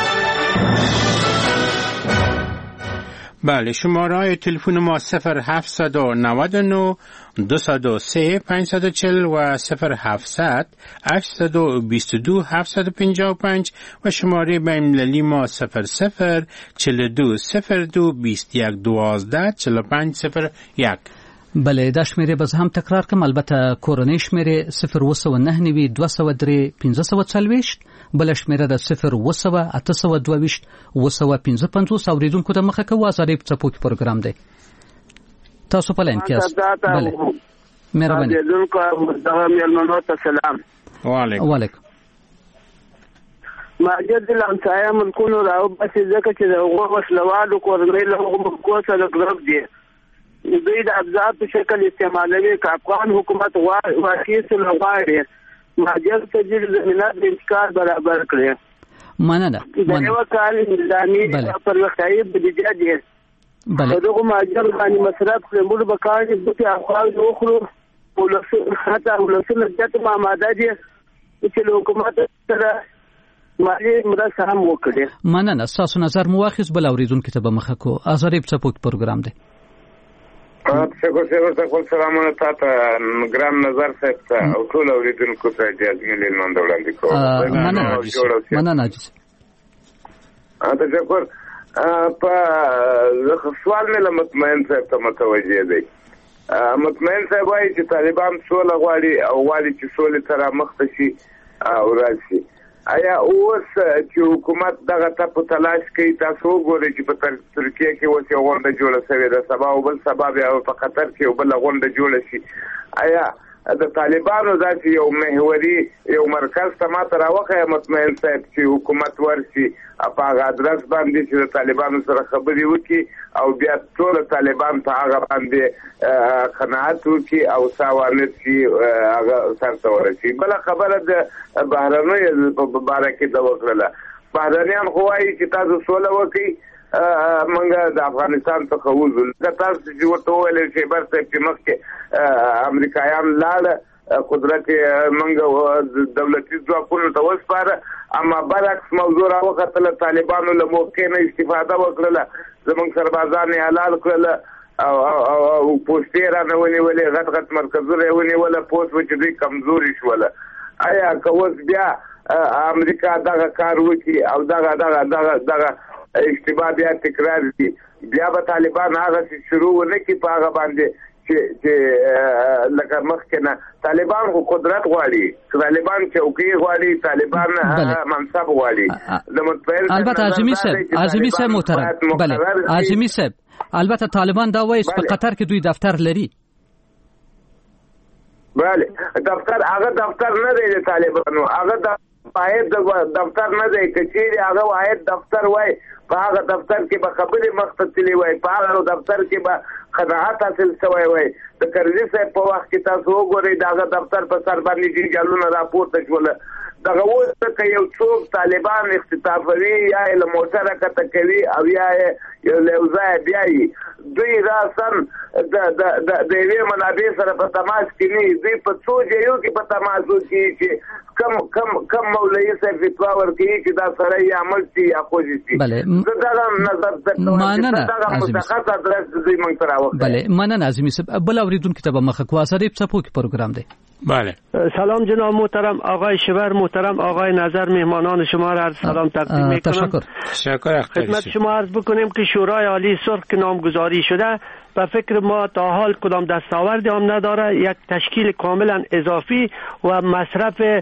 بله شماره تلفن ما 0799 203 540 و 0700 822 755 و شماره بین‌المللی ما 00 42 02 21 12 45 01. بله دا شمیره باز هم تکرار کم البته کورنۍ شمیره 019 203 540 بل شمیره د 0 822 255 اوریدونکو ته مخه کوي ازاري په څپو کې پروګرام دی تاسو په لاین کې یاست بله مهرباني اوریدونکو مهرباني سلام وعلیکم ماجد الامسایه ملکونو راو بس ځکه چې د وسلوالو کورنۍ له حکومت سره ګرځ دي دوی د ابزار په شکل استعمالوي که افغان حکومت واقعي سره غواړي ماجد ته د زمینه د انتقال برابر کړي مننه د یو کال نظامي پرمختیايي بودیجه دي دغه ماجد باندې مصرف کړي موږ به کار د افغان اوخرو ولس حتی ولسونه د ماده دي چې حکومت سره مالي مرسته هم وکړي مننه تاسو نظر مواخذ بل اوریدونکو ته به مخه کو ازاري په څپو کې پروګرام دی شکر سلامونه تاسو ګرام نظر صاحب او ټول اوریدونکو ته اجازه لیدل وړاندې کوم مننه عزیز شکر په سوال مې مطمئن صاحب ته متوجه دی مطمئن صاحب وايي چې طالبان سوله غواړي او غواړي چې سولې ته رامخته شي او راشي آیا اوس چې حکومت دغه ته په تلاش کوي تاسو وګورئ چې په ترکیه کې اوس یو غونډه جوړه شوې ده سبا او بل سبا بیا په قطر کې یو بل غونډه جوړه شي آیا د طالبانو داسې یو محوري یو مرکز ته ماته راوښیه مطمئن صاحب چې حکومت ورشي په هغه ادرس باندې چې د طالبانو سره خبرې وکړي او بیا ټول طالبان په هغه باندې قناعت وکړي او ساوانت شي هغه سرته ورسي بله خبره د بهرنیو په باره کې ده وکړله بهرنیان خو وایي چې تاسو سوله وکړئ منګه د افغانستان څخه وځو لکه تاسو چې ورته وویل شیبر صاحب چې مخکې امریکایان لاړه قدرت منګه دولتي ځواکونو ته وسپاره اما برعکس موضوع راوختله طالبانو له موقع نه استفاده وکړله زموږ سربازان یې حلال کړله او پوسټې را نه ونیولې، غټ غټ مرکزونه یې ونیوله، پوس و چې دوی کمزوري شوله. آیا که اوس بیا امریکا دغه کار وکړي او دغه اشتباه بیا تکرار کړي، بیا به طالبان هغه شروع ونه کړي په هغه باندې چې لکه مخکې نه. طالبان خو قدرت غواړي، طالبان چوکۍ غواړي، طالبان منصب غواړي. د مطمئن البته اعظمي صاحب محترم، بله اعظمي صاحب، البته طالبان دا وایي په قطر کې دوی دفتر لري. بله دفتر، هغه دفتر نه دی د طالبانو، هغه واحد دفتر نه دی. که چیرې هغه واحد دفتر وای، په هغه دفتر کې به خبرې مخته تللی وای، په هغه دفتر کې به قناعت حاصل شوی وای. د کرزي صاحب په وخت کې تاسو وګورئ د هغه دفتر په سر باندې جنجالونه راپورته شول. دغه اوس که یو څوک طالبان اختطافوي یا یې له موټره کته کوي او یا یې له یو ځایه بیایي، دوی راسن د یوې منابع سره په تماس کې نه، دوی په څو ځایو کې په تماس کې چې کم مولوي صاحب فتوا ورکوي چې دا سره یا عمل شي یا خوشي شي. دغه نظر دغه مشخص ادرس دوی موږ ته راوښيي. بله مننه اعظمي صاحب. بل اوریدونکو ته به مخه کو ازریب څپو کې پروګرام دی. بله سلام جناب محترم آقای شبر، محترم آقای نظر، مهمانان شما را سلام تقدیم میکنم. تشکر. خدمت شما عرض بکنیم که شورای عالی سرخ که نامگذاری شده و فکر ما تا حال کدام دستاوردی هم نداره، یک تشکیل کاملا اضافی و مصرف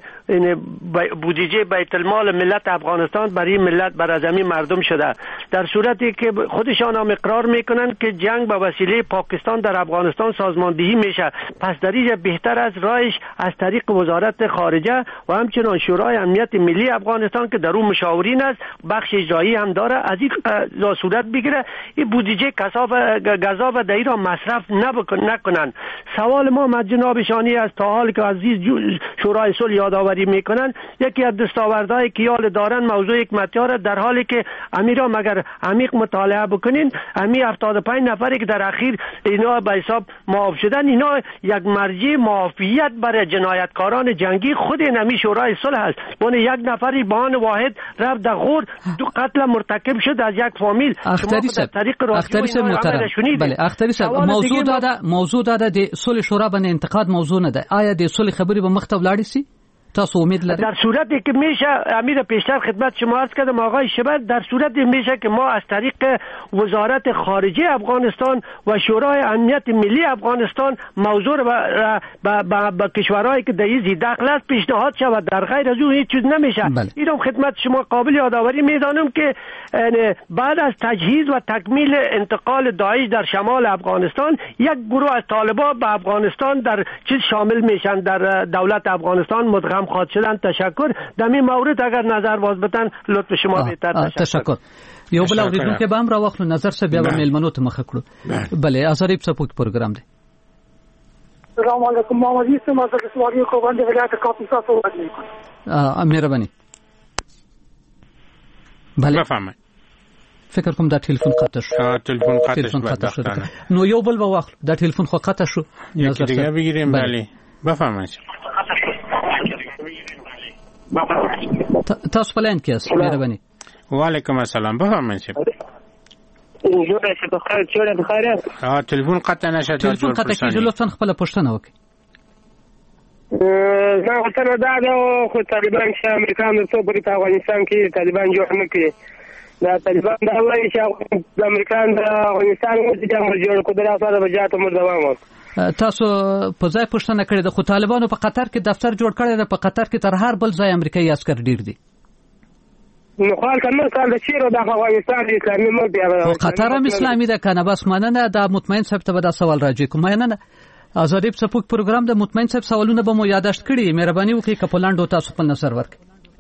بودجه بیت المال ملت افغانستان برای ملت برازمی مردم شده، در صورتی که خودشان هم اقرار میکنن که جنگ به وسیله پاکستان در افغانستان سازماندهی میشه. پس در اینجا بهتر از راهش از طریق وزارت خارجه و همچنان شورای امنیت ملی افغانستان که در اون مشاورین است، بخش اجرایی هم داره، از این صورت بگیره این بودجه گزاف در ایران مصرف نکنن. سوال ما جناب شانی است، تا حال که عزیز شورای صلح یادآوری میکنن یکی از دستاوردهای که یال دارن موضوع حکمتیار، در حالی که امیرا مگر عمیق مطالعه بکنین امی 75 نفری که در اخیر اینا به حساب معاف شدن، اینا یک مرجع معافیت برای جنایتکاران جنگی خود نمی شورای صلح است. بونه یک نفری با آن واحد رفت در غور 2 قتل مرتکب شد از یک فامیل. اختری صاحب محترم، بله اختری صاحب، موضوع داده د صلح شورا باندې انتقاد موضوع نه ده. آیا د صلح خبرې به مخته ولاړ شي؟ تاسو امید لرید؟ در صورتی که میشه امیر پیشتر خدمت شما عرض کردم آقای شبر، در صورتی میشه که ما از طریق وزارت خارجه افغانستان و شورای امنیت ملی افغانستان موضوع با کشورهایی که در این داخل است پیشنهاد شود، در غیر از اون هیچ چیز نمیشه. اینم خدمت شما قابل یادآوری میدانم که بعد از تجهیز و تکمیل انتقال داعش در شمال افغانستان یک گروه از طالبان به افغانستان در چیز شامل میشن، در دولت افغانستان مدغم خواهد شدن. تشکر. در این مورد اگر نظر باز بدن لطف شما بهتر. تشکر. یو بل اوریدونکو به هم راوخلو نظر څه بیا به میلمنو ته مخه کړو. بله ازریب څه پوک پروګرام دی. السلام علیکم، محمد یوسف از سواری کوبند ولایت کاپیسا صحبت میکنم. مهربانی. بله بفرمایید. فکر کوم دا ټلیفون قطع شو. ټلیفون قطع شو. نو یو بل واخلو دا ټلیفون خو قطع شو. یکی دیگه بگیریم. بله بفرمایید. تاسو پلان کې است مهرباني. وعلیکم السلام، بفرمایید. جوړه شه بخیر، چیرې بخیر؟ ټلیفون قطع نشه. ټلیفون قطع کیږي، لطفا خپل پوښتنه وکړئ. زه غوښتنه دا ده خو طالبان چې امریکا نو څو بری په افغانستان کې طالبان جوړ نه کړي، دا طالبان دا وایي چې د امریکا د افغانستان د جوړ قدرت لپاره به جاته مردوام وي. تاسو په ځای پوښتنه کړې ده، خو طالبانو په قطر کې دفتر جوړ کړی ده، په قطر کې تر هر بل ځای امریکایي عسکر ډیر دي. نو خال کنه کال د چیرې د افغانستان اسلامي ملک دی، قطر هم اسلامي ده کنه. بس مننه، دا مطمئن صاحب ته به دا سوال راځي کوم. مننه. ازادیب سپوک پروګرام د مطمئن صاحب سوالونه به مو یاداشت کړي، مهرباني وکړئ کپلاندو تاسو په نظر ورکړئ.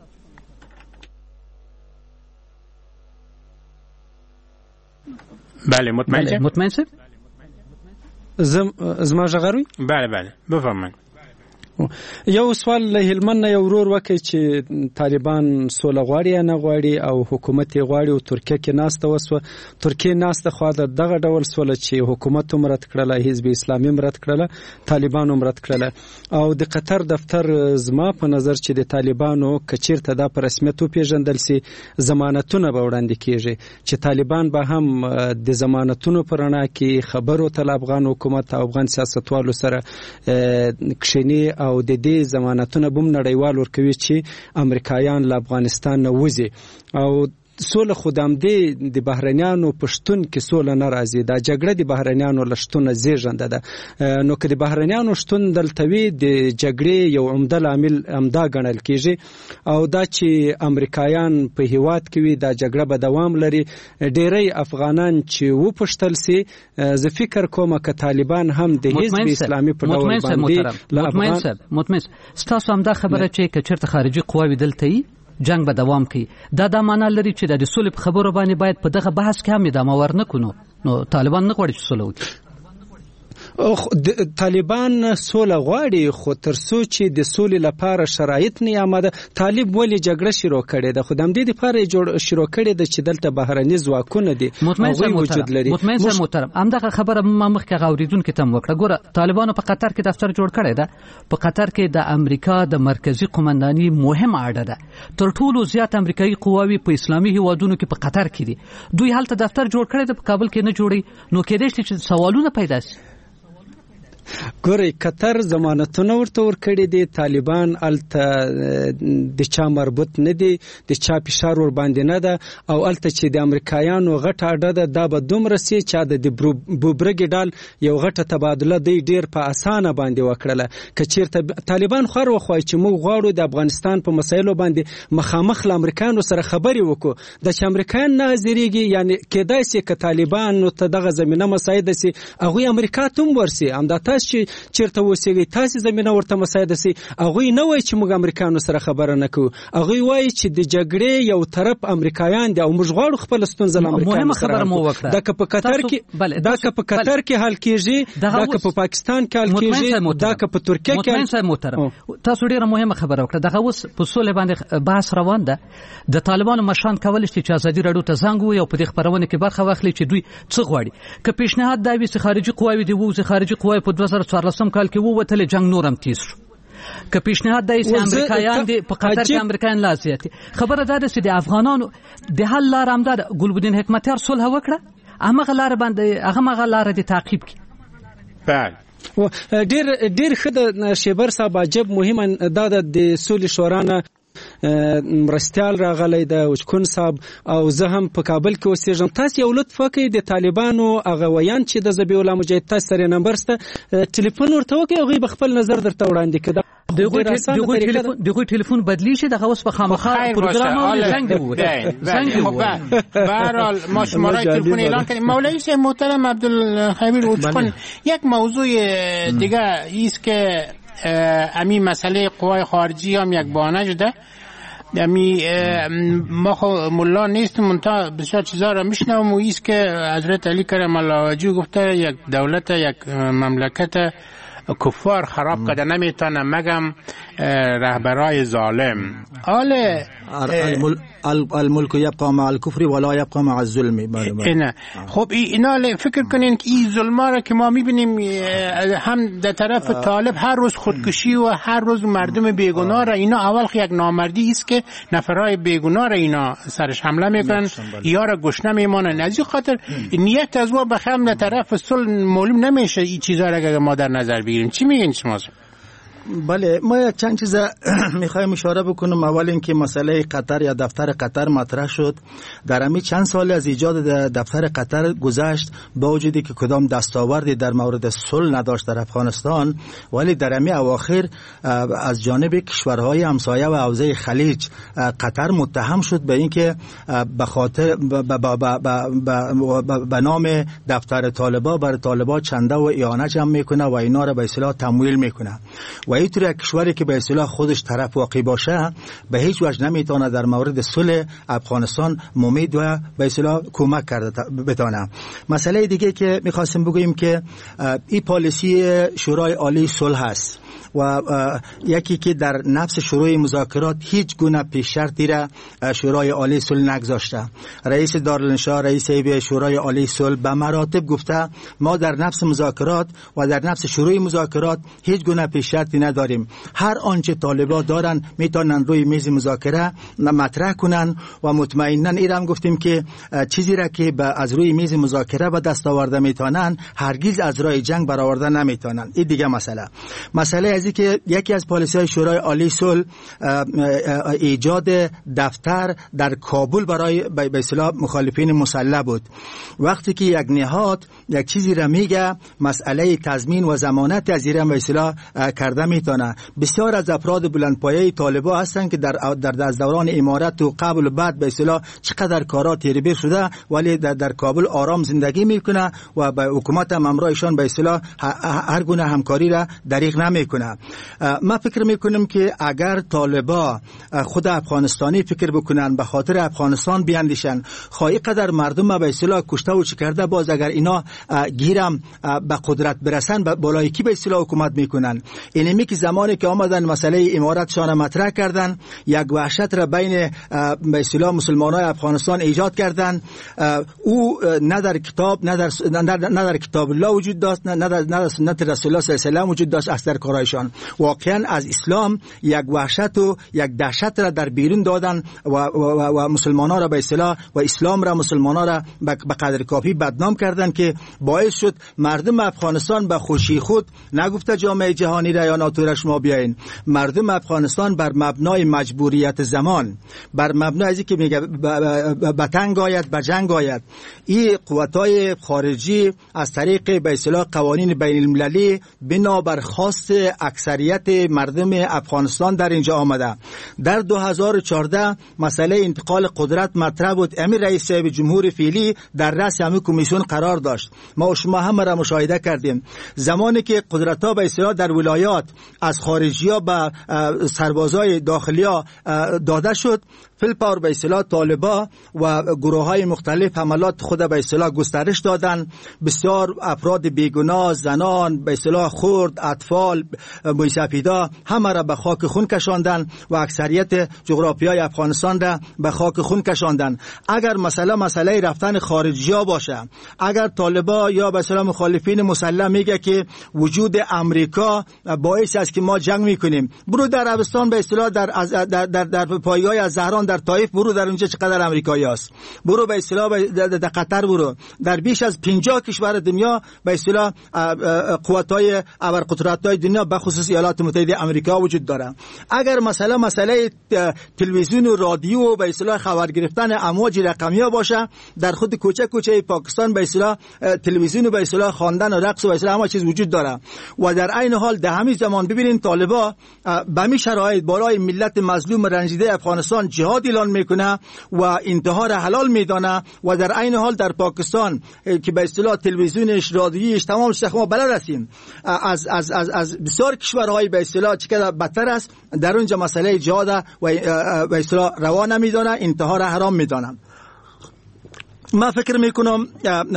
بله مطمئن صاحب. زما ژغروي. بله بفرمایید. یو سوال له هلمند نه یو ورور وکړي چې طالبان سوله غواړي یا نه غواړي او حکومت یې غواړي او ترکیه کې ناسته وسوه ترکیه ناسته خوا د دغه ډول سوله چې حکومت هم رد کړله حزب اسلامي هم رد کړله طالبان هم رد کړله او د قطر دفتر زما په نظر چې د طالبانو که چیرته دا په رسمیت وپېژندل سي ضمانتونه به وړاندې کیږي چې طالبان به هم د ضمانتونو په رڼا کې خبرو ته افغان حکومت او افغان سیاستوالو سره کښیني او د دې ضمانتونه به نړیوال ورکوي چې امریکایان له افغانستان نه وځي او سوله خودم د بهرنیانو پښتون کې سوله نه راځي دا جګړه د بهرنیانو لشتونه زیږنده ده نو که د بهرنیانو شتون دلته وي د جګړې یو عمده لامل همدا ګڼل کیږي او دا چې امریکایان په هیواد کې وي دا جګړه به دوام لري ډیری افغانان چې وپوښتل سي زه فکر کوم که طالبان هم د حزب اسلامي په ډول باندې مطمئن ستاسو هم دا خبره چې که چېرته خارجي قواوې دلته وي جنگ به دوام کوي دا معنا لري چې د سولې په خبرو باندې باید په دغه بحث کې هم ادامه ورنکړو نو طالبان نه غواړي چې سوله وکړي طالبان سوله غواړي خو تر څو چې د سولې لپاره شرایط نه آماده طالب ولې جګړه شروع کړې ده خو د همدې لپاره شروع کړې ده چې دلته بهرني ځواکونه دي هغوی وجود لري مطمئن محترم همدغه خبره ما مخکې اوریدونکو ته وکړه ګوره طالبانو په قطر کې دفتر جوړ کړی ده په قطر کې د امریکا د مرکزی قومنداني مهم اډه ده تر ټولو زیات امریکایي قواوی په اسلامي هیوادونو کې په قطر کې دي دوی هلته دفتر جوړ کړی ده په کابل کې نه جوړي نو کېدای شي چې سوالونه پیدا شي ګوري قطر ضمانتونه ورته ورکړي دي طالبان الته د چا مربوط نه دي د چا فشار ور باندې نه ده او الته چې د امریکایانو غټه اډه ده دا به دومره سي چې د بوبرګ ډال یو غټه تبادله دی ډیر په اسانه باندې وکړله کچیرته طالبان خور وخوای چې موږ غواړو د افغانستان په مسایلو باندې مخامخ له امریکایانو سره خبري وکړو د چې امریکایان ناظریږي یعنی کېدای سي ک طالبان نو ته دغه زمينه مساعده سي هغه امریکا ته ورسي همدا چې چیرته وسیږي تاسو زمينه ورته مساعده سي هغه نه وای چې موږ امریکایانو سره خبره نکو هغه وای چې د جګړې یو طرف امریکایان دي او موږ غواړو خپل ستونزه امریکایانو سره دا که په قطر کې دا که په قطر کې حل کیږي دا که په پاکستان کې حل کیږي دا که په ترکیه کې محترم تاسو ډیره مهمه خبره وکړه دغه اوس په سولې باندې بحث روان ده د طالبانو مشران کولای شي چې ازادي راډیو ته زنګ وي او په دې خبرونه کې برخه واخلي چې دوی څه غواړي که پیشنهاد دا وي چې خارجي قواوی دی وو خارجي قواوی په 2014 کال کې ووتل جنگ نورم تیز شو که پیشنهاد دی چې امریکایان دی په قطر کې امریکایان لاسیتي خبره دا ده چې د افغانانو د حل لار هم ده ګلبدین حکمتیار صلح وکړه هغه لار باندې هغه لار د تعقیب کی بله ډیر خد شیبر صاحب عجب مهم دا د سولې شورانه مرستیال راغلی د وچکون صاحب او زه هم په کابل کې اوسېږم تاسو یو لطف وکړئ د طالبانو هغه ویان چې د ذبیح الله مجاهد تاسو سره نمبر سته ټلیفون ورته وکړئ هغوی به خپل نظر درته وړاندې کړي دغه ټلیفون بدلی شي دغه اوس په خامخا پروګرام زنګ به هر حال ما شماره تلفن اعلان کردیم مولوی صاحب محترم عبدالخبیر وچکون یک موضوع دیگه است که امی مسئله قوای خارجی هم یک بهانه شده امی ما خو ملا نیستم منتها بسیار چیزا را میشنوم و ایست که حضرت علی کرم الله وجهه گفته یک دولت یک مملکت کفار خراب کرده نمیتونه مگم رهبرای ظالم الملک یبقى مع الكفر ولا يبقى مع الظلم نه خب اینا فکر کنین که این ظلما را که ما میبینیم هم در طرف طالب هر روز خودکشی و هر روز مردم بیگناه را اینا اول یک نامردی است که نفرای بیگناه را اینا سرش حمله میکنن یا را گشنه میمانن از این خاطر نیت از او بخم در طرف صلح معلوم نمیشه این چیزا را که ما در نظر بگیریم چی میگین شما؟ بله ما یک چند چیز میخوایم اشاره بکنم. اول اینکه مسئله قطر یا دفتر قطر مطرح شد. در همین چند سال از ایجاد دفتر قطر گذشت با وجودی که کدام دستاوردی در مورد صلح نداشت در افغانستان، ولی در همین اواخر از جانب کشورهای همسایه و حوزه خلیج قطر متهم شد به اینکه به خاطر به نام دفتر طالبان بر طالبان چنده و اعانه جمع میکنه و اینا را به اصطلاح تمویل میکنه و اینطور یک کشوری که به اصطلاح خودش طرف واقع باشه به هیچ وجه نمیتونه در مورد صلح افغانستان ممید و به اصطلاح کمک کرده بتونه. مسئله دیگه که میخواستیم بگوییم که این پالیسی شورای عالی صلح است و یکی که در نفس شروع مذاکرات هیچ گونه پیش شرطی را شورای عالی صلح نگذاشته. رئیس دارالانشا، رئیس شورای عالی صلح به مراتب گفته ما در نفس مذاکرات و در نفس شروع مذاکرات هیچ گونه پیش شرطی نداریم. هر آنچه طالبان دارن میتونن روی میز مذاکره مطرح کنن و مطمئنا ایران گفتیم که چیزی را که از روی میز مذاکره به دست آورده میتونن هرگز از راه جنگ برآورده نمیتونن. این دیگه مسئله ازی که یکی از پالیسی‌های شورای عالی صلح ایجاد دفتر در کابل برای به اصطلاح مخالفین مسلح بود. وقتی که یک نهاد یک چیزی را میگه مسئله تضمین و ضمانت از ایران به اصطلاح کرده میتونه. بسیار از افراد بلندپایه طالبان هستن که در دوران امارت و قبل و بعد به اصطلاح چقدر کارات تیربیر شده ولی در کابل آرام زندگی میکنه و به حکومت هم امرایشان به اصطلاح هر گونه همکاری را دریغ نمیکنه. من فکر میکنم که اگر طالبان خود افغانستانی فکر بکنن به خاطر افغانستان بیاندیشن خواهی قدر مردم به اصطلاح کشته و چه کرده باز اگر اینا گیرم به قدرت برسن بالای کی به اصطلاح حکومت میکنن. اینمی که زمانی که آمدن مسئله امارت شان مطرح کردن یک وحشت را بین به اصطلاح مسلمانای افغانستان ایجاد کردن. او نه در کتاب نه در کتاب الله وجود داشت نه در سنت رسول الله صلی الله علیه و وجود داشت. از در کارایشان واقعا از اسلام یک وحشت و یک دهشت را در بیرون دادن و مسلمانان را به اصطلاح و اسلام را مسلمانان را به قدر کافی بدنام کردن که باعث شد مردم افغانستان به خوشی خود نگفته جامعه جهانی را یا ناتو را شما بیاین. مردم افغانستان بر مبنای مجبوریت زمان بر مبنای ازی که میگه به تنگ آید به جنگ آید این قوتای خارجی از طریق به اصطلاح قوانین بین المللی بنابر خواست اکثریت مردم افغانستان در اینجا آمده. در 2014 مسئله انتقال قدرت مطرح بود. امیر رئیس جمهور فعلی در رأس همین کمیسیون قرار داشت. ما و شما هم را مشاهده کردیم. زمانی که قدرت‌ها به اصطلاح در ولایات از خارجی‌ها به سربازای داخلی‌ها داده شد فیلپاور به اصطلاح طالبان و گروه‌های مختلف حملات خود به اصطلاح گسترش دادن. بسیار افراد بیگناه، زنان، به اصطلاح خرد، اطفال، موسفیدا همه را به خاک خون کشاندن و اکثریت جغرافیای افغانستان را به خاک خون کشاندن. اگر مسئله رفتن خارجی‌ها باشه، اگر طالبان یا به اصطلاح مخالفین مسلح میگه که وجود امریکا باعث است که ما جنگ میکنیم، برو در عربستان به اصطلاح در پایگاه از زهران در طائف برو، در اونجا چقدر امریکایی است. برو به اصطلاح در قطر برو، در بیش از 50 کشور دنیا به اصطلاح قوت‌های ابرقدرت‌های دنیا به خصوص ایالات متحده آمریکا وجود داره. اگر مسئله تلویزیون و رادیو به اصطلاح خبر گرفتن امواج رقمی باشه، در خود کوچه پاکستان به اصطلاح تلویزیون به اصطلاح خواندن و رقص و اصطلاح همه چیز وجود داره. و در عین حال در همین زمان ببینید طالبان به همین شرایط بالای ملت مظلوم رنجیده افغانستان جهاد اعلان میکنه و انتحار حلال میدانه و در عین حال در پاکستان که به اصطلاح تلویزیونش، رادیویش، تمام ما بلد هستیم از بسیار کشورهای به اصطلاح چقدر بدتر است، در اونجا مسئله جهاد و به اصطلاح روا نمیدانه، انتحار حرام میدانه. من فکر میکنم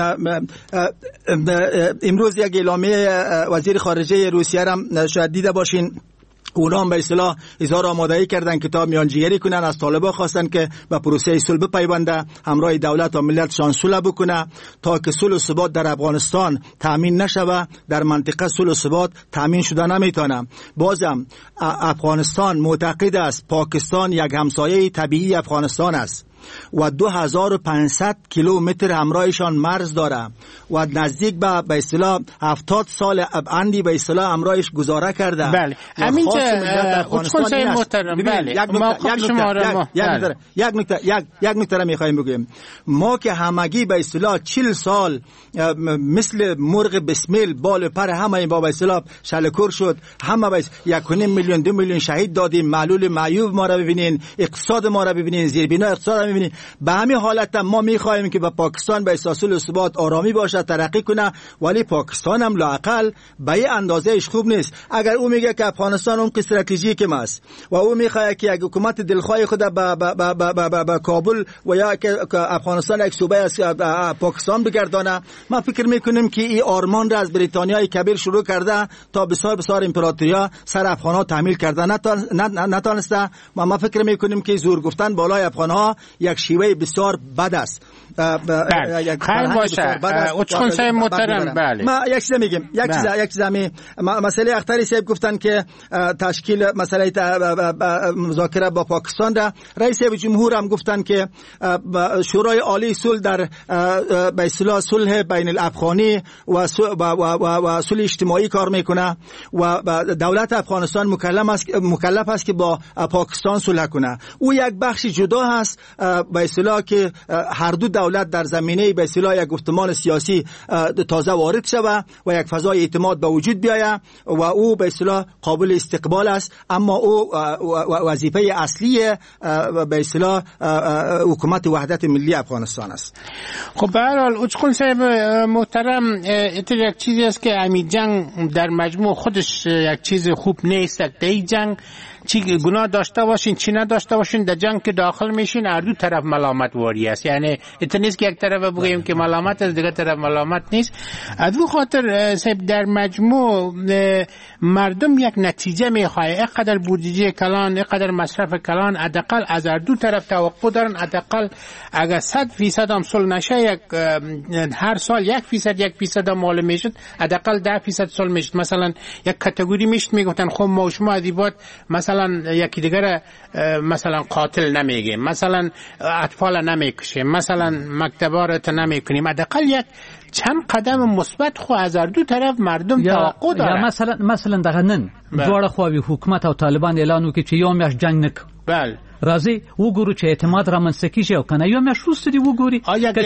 امروز یک اعلامیه وزیر خارجه روسیه را شاید دیده باشین. اونا هم به اصطلاح اظهار آمادگی کردن کتاب میانجیگری کنن، از طالبان خواستن که به پروسه صلح بپیونده، همراه دولت و ملتشان صلح بکنه تا که صلح و ثبات در افغانستان تامین نشوه. در منطقه صلح و ثبات تامین شده نمیتونه. بازم افغانستان معتقد است پاکستان یک همسایه طبیعی افغانستان است و 2500 کیلومتر همراهشان مرز داره و نزدیک به اصطلاح 70 سال اندی به اصطلاح همراهش گذاره کرده. بله همین افغانستان محترم. بله یک نکته میخوایم بگیم. ما که همگی به اصطلاح 40 سال مثل مرغ بسمیل بال پر همه با به اصطلاح شلکور شد، همه به 1.5 میلیون 2 میلیون شهید دادیم. معلول معیوب ما را ببینین، اقتصاد ما را ببینین، زیربنا اقتصاد می‌بینی. به همین حالت ما می‌خوایم که به پاکستان به اساس ثبات آرامی باشه، ترقی کنه، ولی پاکستان هم لااقل به این اندازهش خوب نیست. اگر او میگه که افغانستان اون استراتژیک است و او می‌خواد که یک حکومت دلخواه خود به کابل و یا که افغانستان یک صوبه از پاکستان بگردانه، ما فکر می‌کنیم که این آرمان را از بریتانیای کبیر شروع کرده تا بسیار امپراتوریا سر افغان‌ها تحمیل کرده نتونسته. ما فکر می‌کنیم که زور گفتن بالای افغان‌ها یک شیوه بسیار بد است. خیر باشه اچخون صاحب محترم. بله ما یک چیز میگم، یک چیز مسئله اختری صاحب گفتن که تشکیل مسئله مذاکره با پاکستان را رئیس جمهور هم گفتن که شورای عالی صلح در به اصطلاح صلح بین الافغانی و صلح اجتماعی کار میکنه و دولت افغانستان مکلف است که با پاکستان صلح کنه. او یک بخش جدا هست به اصطلاح که هر دو دولت در زمینه به اصطلاح یک گفتمان سیاسی تازه وارد شود و یک فضای اعتماد به وجود بیاید و او به اصطلاح قابل استقبال است. اما او وظیفه اصلی به اصطلاح حکومت وحدت ملی افغانستان است. خب به هر حال اچخون صاحب محترم، یک چیزی است که همین جنگ در مجموع خودش یک چیز خوب نیست. در این جنگ چی گناه داشته باشین چی نداشته باشین، در جنگ که داخل میشین هر دو طرف ملامت واری است. یعنی اتنیست نیست که یک طرف بگوییم که ملامت است دیگه طرف ملامت نیست. از اون خاطر صاحب در مجموع مردم یک نتیجه میخواه، اینقدر بودجه کلان، اینقدر مصرف کلان، حداقل از هر دو طرف توقع دارن حداقل اگر 100% هم صلح نشه، یک هر سال 1% مال میشد، حداقل 10% صلح میشد. مثلا یک کاتگوری میشد میگفتن خب ما و شما ادیبات مثلا یکی دیگر مثلا قاتل نمیگیم، مثلا اطفال نمیکشیم، مثلا مکتبارت نمیکنیم، حداقل یک چند قدم مثبت خو از هر دو طرف مردم توقع داره. یا مثلا دغه نن دواړه خواوی حکومت او طالبان اعلان وکړي چې یو میاشت جنگ نک. بله راځي وګورو چې اعتماد رامنځته کیږي او کنه یو میاشت وروسته دی وګوري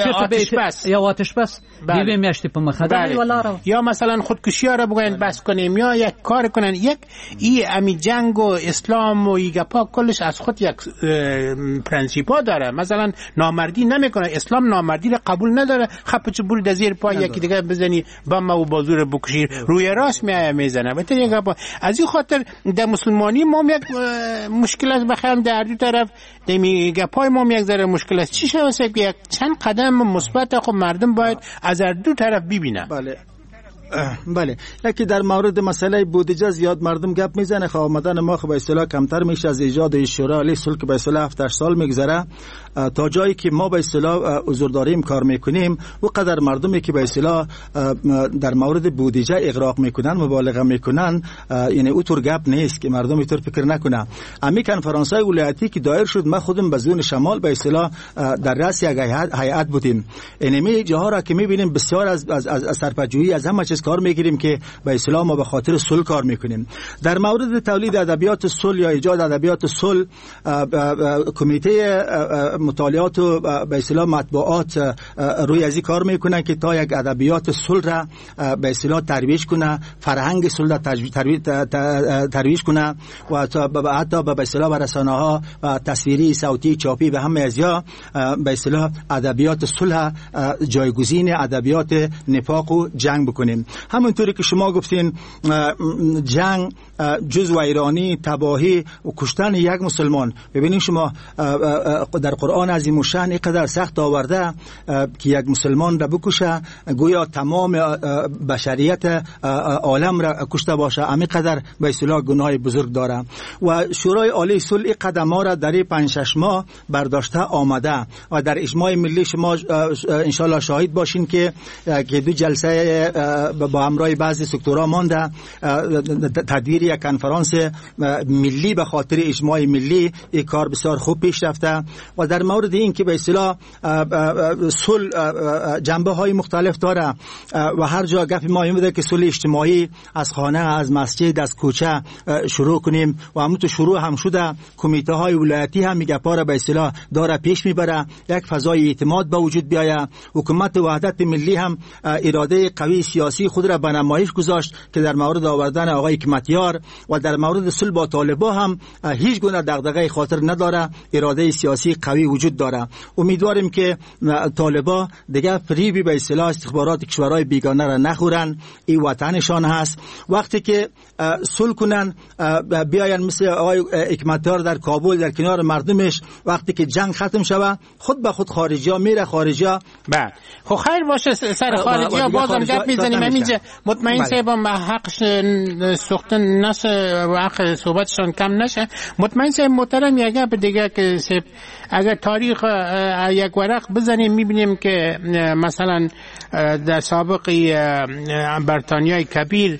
یا آتش بس یو میاشت په مخه ده ولاره، یا مثلا خودکشی را بگوین بس کنیم یا یک کار کنن. یک این امی جنگ و اسلام و ایگپا کلش از خود یک پرنسیپا داره. مثلا نامردی نمیکنه، اسلام نامردی را قبول نداره. خپچ برید از زیر پای یکی دیگه بزنی بم و بازور بکشی روی راست میزنه. بهتر یک از این خاطر در مسلمانی ما یک مشکل است بخیر در دو طرف دیگه پای ما یک ذره مشکل است. چی شده است که یک چند قدم مثبت خب مردم باید از هر دو طرف ببینن. بله یکی در مورد مسئله بودجه زیاد مردم گپ میزنه. خب آمدن ما به اصطلاح کمتر میشه از ایجاد شورای عالی صلح که به اصطلاح 7 سال میگذره تا جایی که ما به اصطلاح حضور داریم کار میکنیم و قدر مردمی که به اصطلاح در مورد بودجه اغراق میکنن مبالغه میکنن، یعنی اونطور گپ نیست که مردم اینطور فکر نکنه. امی کنفرانس های ولایتی که دایر شد ما خودم به زون شمال به اصطلاح در رأس یک هیئت بودیم. اینمی جاها را که میبینیم بسیار از سرپجویی از همه چیز کار میگیریم که به اصطلاح ما به خاطر صلح کار میکنیم. در مورد تولید ادبیات صلح یا ایجاد ادبیات صلح کمیته مطالعات و به اصطلاح مطبوعات روی ازی کار میکنن که تا یک ادبیات صلح را به اصطلاح ترویج کنه، فرهنگ صلح را ترویج کنه و حتی به اصطلاح رسانه‌ها تصویری، صوتی، چاپی به همه ازیا به اصطلاح ادبیات صلح جایگزین ادبیات نفاق و جنگ بکنیم. همونطوری که شما گفتین جنگ جزو ایرانی، تباهی و کشتن یک مسلمان. ببینید شما در قرآن عظیم الشأن اینقدر سخت آورده که یک مسلمان را بکشه گویا تمام بشریت عالم را کشته باشه. همینقدر به اصطلاح گناه بزرگ داره و شورای عالی صلح این قدم ها را در 5-6 ماه برداشته آمده و در اجماع ملی شما انشالله شاهد باشین که دو جلسه با همراه بعضی سکتورها مانده تدبیر یک کنفرانس ملی به خاطر اجماع ملی. این کار بسیار خوب پیش رفته و در مورد این که به اصطلاح صلح جنبه های مختلف داره و هر جا گپ ما این بوده که صلح اجتماعی از خانه، از مسجد، از کوچه شروع کنیم و همونطور شروع هم شده. کمیته های ولایتی هم میگه پاره به اصطلاح داره پیش میبره، یک فضای اعتماد به وجود بیاید. حکومت وحدت ملی هم اراده قوی سیاسی سیاسی خود را به نمایش گذاشت که در مورد آوردن آقای حکمتیار و در مورد صلح با طالبان هم هیچ گونه دغدغه خاطر نداره، اراده سیاسی قوی وجود داره. امیدواریم که طالبان دیگه فریبی به اصطلاح استخبارات کشورهای بیگانه را نخورن. این وطنشان هست. وقتی که صلح کنن بیاین مثل آقای حکمتیار در کابل در کنار مردمش، وقتی که جنگ ختم شوه خود به خود خارجی‌ها میره. خارجی‌ها بله خب خیر باشه سر خارجی‌ها بازم گپ میزنیم. همینجا مطمئن سیبم حقش سوختن نشه و حق صحبتشان کم نشه. مطمئن سیب محترم یک گپ دیگه که سیب اگر تاریخ یک ورق بزنیم میبینیم که مثلا در سابقی بریتانیای کبیر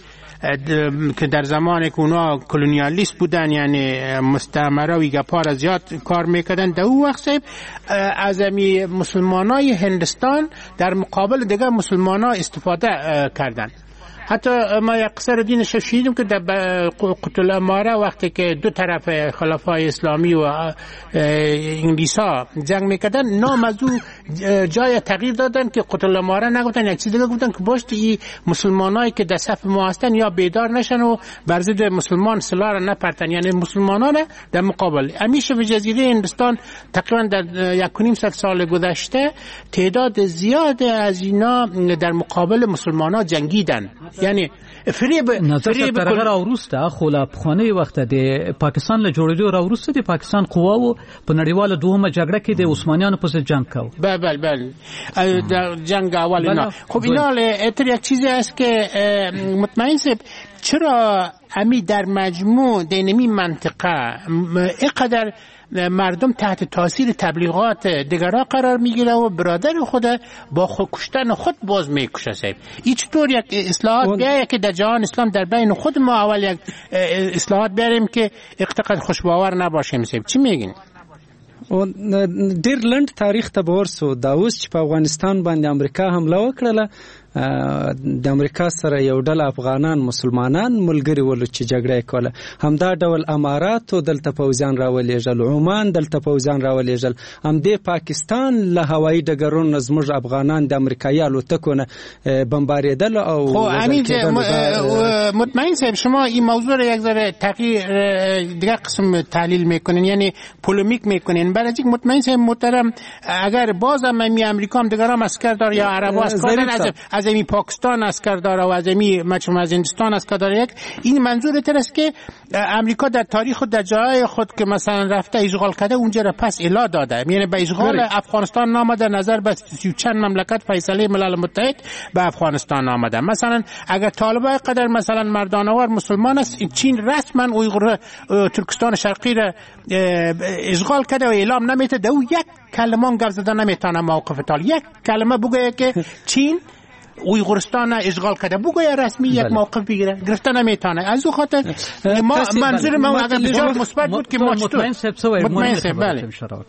که در زمان که اونا کلونیالیست بودن، یعنی مستعمره و گپار زیاد کار میکردن، در اون وقت از امی مسلمانای هندستان در مقابل دیگه مسلمانا استفاده کردن. حتی ما یک قصه رو دینش شنیدیم که در قتل اماره وقتی که دو طرف خلفای اسلامی و انگلیسا جنگ میکردن، نام از او جای تغییر دادن که قتل اماره نگفتن، یک چیز دیگه گفتن که باشت این مسلمانایی که در صف ما هستن یا بیدار نشن و بر ضد مسلمان سلاح را نپرتن، یعنی مسلمانان در مقابل. همیشه به جزیره هندوستان تقریبا در 1.5 سال گذشته تعداد زیاد از اینا در مقابل مسلمانان جنگیدن. یعنی فریب ترغه راوروسته خو لا پخوانی وخت د پاکستان له جوړېدو راوروسته د پاکستان قواو په نړیواله دوهمه جګړه کې د عثمانیانو په ضد جنگ کاو. بله در جنگ اول اینا. خب اینا اتر یک چیزی است که مطمئن سب چرا امی در مجموع دینمی منطقه اینقدر مردم تحت تاثیر تبلیغات دیگرها قرار میگیره و برادر خود با خود کشتن خود باز میکشه. صاحب این چطور یک اصلاحات بیایه که در جهان اسلام در بین خود ما اول یک اصلاحات بیاریم که اقتقاد خوشباور نباشیم؟ صاحب چی میگین؟ ډیر لنډ تاریخ ته ورسو. دا اوس چې په افغانستان باندې امریکا حمله وکړه، د امریکا سره یو ډول افغانان مسلمانان ملګری ول چې جګړه کوله، همدا ډول امارات دلته پوځیان راولېږل، عمان دلته پوځیان راولېږل، همدې پاکستان له هوایي ډګرونو زموږ افغانان د امریکایي الوتکو نه بمباریدل او خب امین مطمئن صاحب شما این موضوع رو یک ذره تغییر دیگه قسم تحلیل میکنین، یعنی پولمیک میکنین. برای اینکه مطمئن صاحب محترم اگر بازم می امریکا هم دیگه هم اسکر داره یا عربا اسکر از امی پاکستان اسکر داره و از امی مچم از هندوستان اسکر داره، یک این منظور تر است که امریکا در تاریخ خود در جای خود که مثلا رفته اشغال کرده اونجا را پس الا داده، یعنی به اشغال افغانستان نامده، نظر به 30 چند مملکت فیصله ملل متحد به افغانستان آمده. مثلا اگر طالبان قدر مثلا مردانوار مسلمان است، چین رسما اویغور ترکستان شرقی را اشغال کرده و اعلام نمیته، دو یک کلمه گفت زدن نمیتونه موقف طالب یک کلمه بگه که چین اویغورستان اشغال کرده بگویه رسمی یک موقف بگیره، گرفته نمیتونه. از او خاطر ما منظور ما اگر بسیار مثبت بود که ما مطمئن سب بله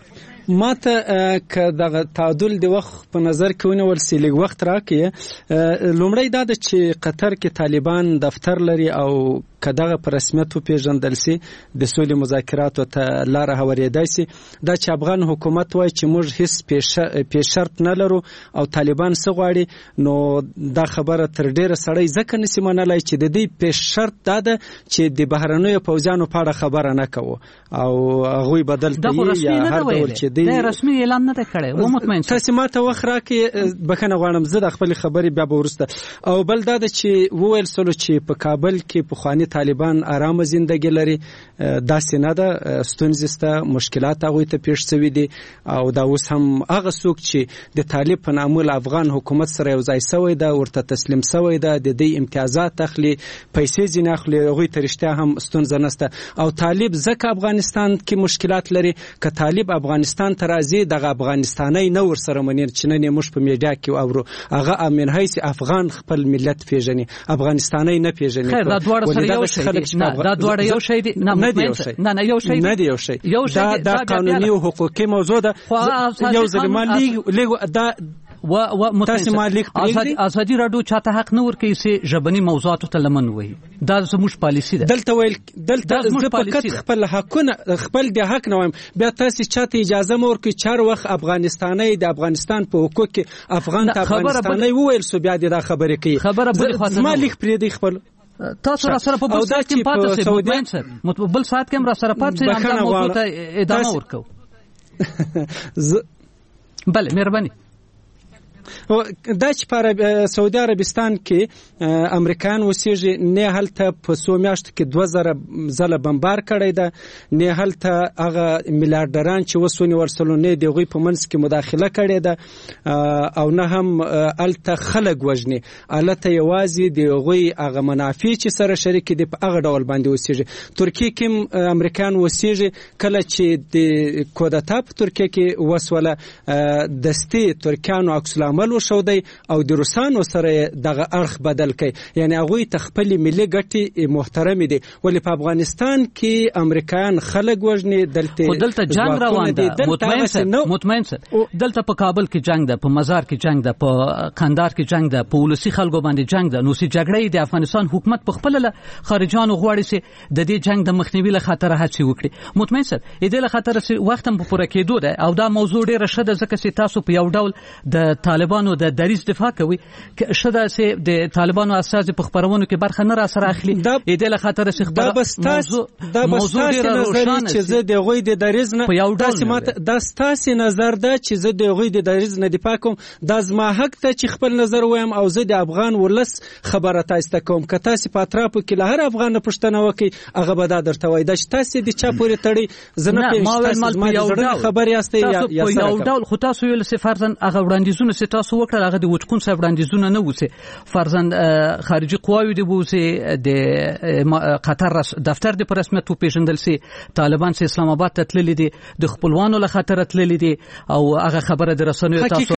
ما ته که دغه تعادل د وخت په نظر کې ونیول سي لږ وخت راکې لومړی دا د چې قطر کې طالبان دفتر لري او کداغه پر رسمیت پیژندل سي د سولې مذاکراتو ته لار هوارېدای سي، دا چې افغان حکومت وای چې موږ هیڅ پیش شرط نه لرو او طالبان څه غواړي، نو دا خبره تر ډیره سړی ځکه نسی منلای چې د دې پیش شرط دا ده چې د بهرنیو پوځیانو په اړه خبره نه کوو او هغوی بدل ته یا هر ډول چې دا رسمي اعلان نه کړي. و مطمئن تاسو ماته وخت راکې بخنه غواړم زه د خپل خبرې بیا به ورسته. او بل دا چې وویل سولو چې په کابل کې په خواني طالبان آرام زندگی لري، داسې نه ده، ستونزې سته، مشکلات هغوی ته پیښ شوي دي او دا اوس هم هغه څوک چې د طالب په نامه افغان حکومت سره یو ځای شوی ده، ورته تسلیم شوی ده، د دې امتیازات اخلي، پیسې ځینې اخلي، هغوی ته رښتیا هم ستونزه نشته. او طالب ځکه افغانستان کې مشکلات لري، که طالب افغانستان ته راځي دغه افغانستانی نه ورسره منیر چې نن موږ په میډیا کې اورو، هغه امین هیڅ افغان خپل ملت پیژني، افغانستانی نه پیژني. خیر دا دوړ سره یو شی نه، دا دوړ یو شی دی نه یو شی نه دی، یو شی دا قانوني او حقوقي موضوع ده. یو ځل ما لیګ دا و تاسو مالک ازادي رادیو چاته حق نه ورکوي چې ژبني موضوعاتو ته لمن وي. دا زموږ پالیسی ده. دلته زه فقط خپل حقونه خپل د حق نه وایم. بیا تاسو چاته اجازه مور کې چار وخت افغانستاني د افغانستان په حقوق کې افغان ته افغانستاني وویل سو بیا د خبرې کوي. خبره بل خاطر مالک پرې دی خپل تاسو را سره په بل سات کې پاتې سئ مطمئن سئ بل سات کې را سره پاتې سئ هم دا موضوع ته ادامه ورکو. بله مهرباني. دا چې په سعودي عربستان کې امریکایان اوسېږي نه هلته په څو میاشتو کې 2000 ځله بمبار کړی ده، نه هلته هغه میلیارډران چې وسونی ورسلو نه دی غوی په منځ کې مداخله کړې ده او نه هم هلته خلک وژني. الته یوازې دی غوی هغه منافع چې سره شریک دي په هغه ډول باندې اوسېږي. ترکیه کې امریکایان اوسېږي کله چې د کودتا په ترکیه کې وسوله دستي ترکیانو عکس عمل وشودي او د روسانو سره دغه اړخ بدل کړي، یعنی هغه ته خپل ملي ګټي محترم دي. ولې په افغانستان کې امریکایان خلک وژني دلته جنگ روان دي. مطمئن سه دلته په کابل کې جنگ ده، په مزار کې جنگ ده، په قندهار کې جنگ ده، په ولسی خلکو باندې جنگ ده. نو سي جګړې د افغانستان حکومت په خپل خارجانو غواړي سي د دې جنگ د مخنیوي له خاطر هڅه وکړي. مطمئن سه دې له خاطر سي وخت هم په پوره کېدو ده او دا موضوع ډیره شده ځکه چې تاسو په یو ډول د طالبانو د دریز دفاع کوي شته چې د طالبانو اساس په خبرونو کې برخه نه را سره اخلي. دې له خاطر چې دا موضوع ډیره روښانه چې زه د غوی د دریز نه دا ستاسو نظر ده چې زه د غوی د دریز نه دفاع کوم. دا زما حق ته چې خپل نظر وایم او زه د افغان ولس خبره تاسو کوم. که تاسو په اطرافو کې له هر افغان پښتنه وکي هغه به دا درته وای د تاسو د چا پورې تړي زنه په خبر یاستئ یا یو ډول خو تاسو ویل چې فرضاً هغه وړاندیزونه چې تاسو وکړل هغه د وچکون صاحب وړاندیزونه نه وسی. فرضاً خارجي قواوی د بوسي د قطر دفتر د رسمیت په پیژندل سي طالبان چې اسلام آباد ته تللي دي د خپلوانو له خاطر تللي دي او هغه خبره د رسنیو تاسو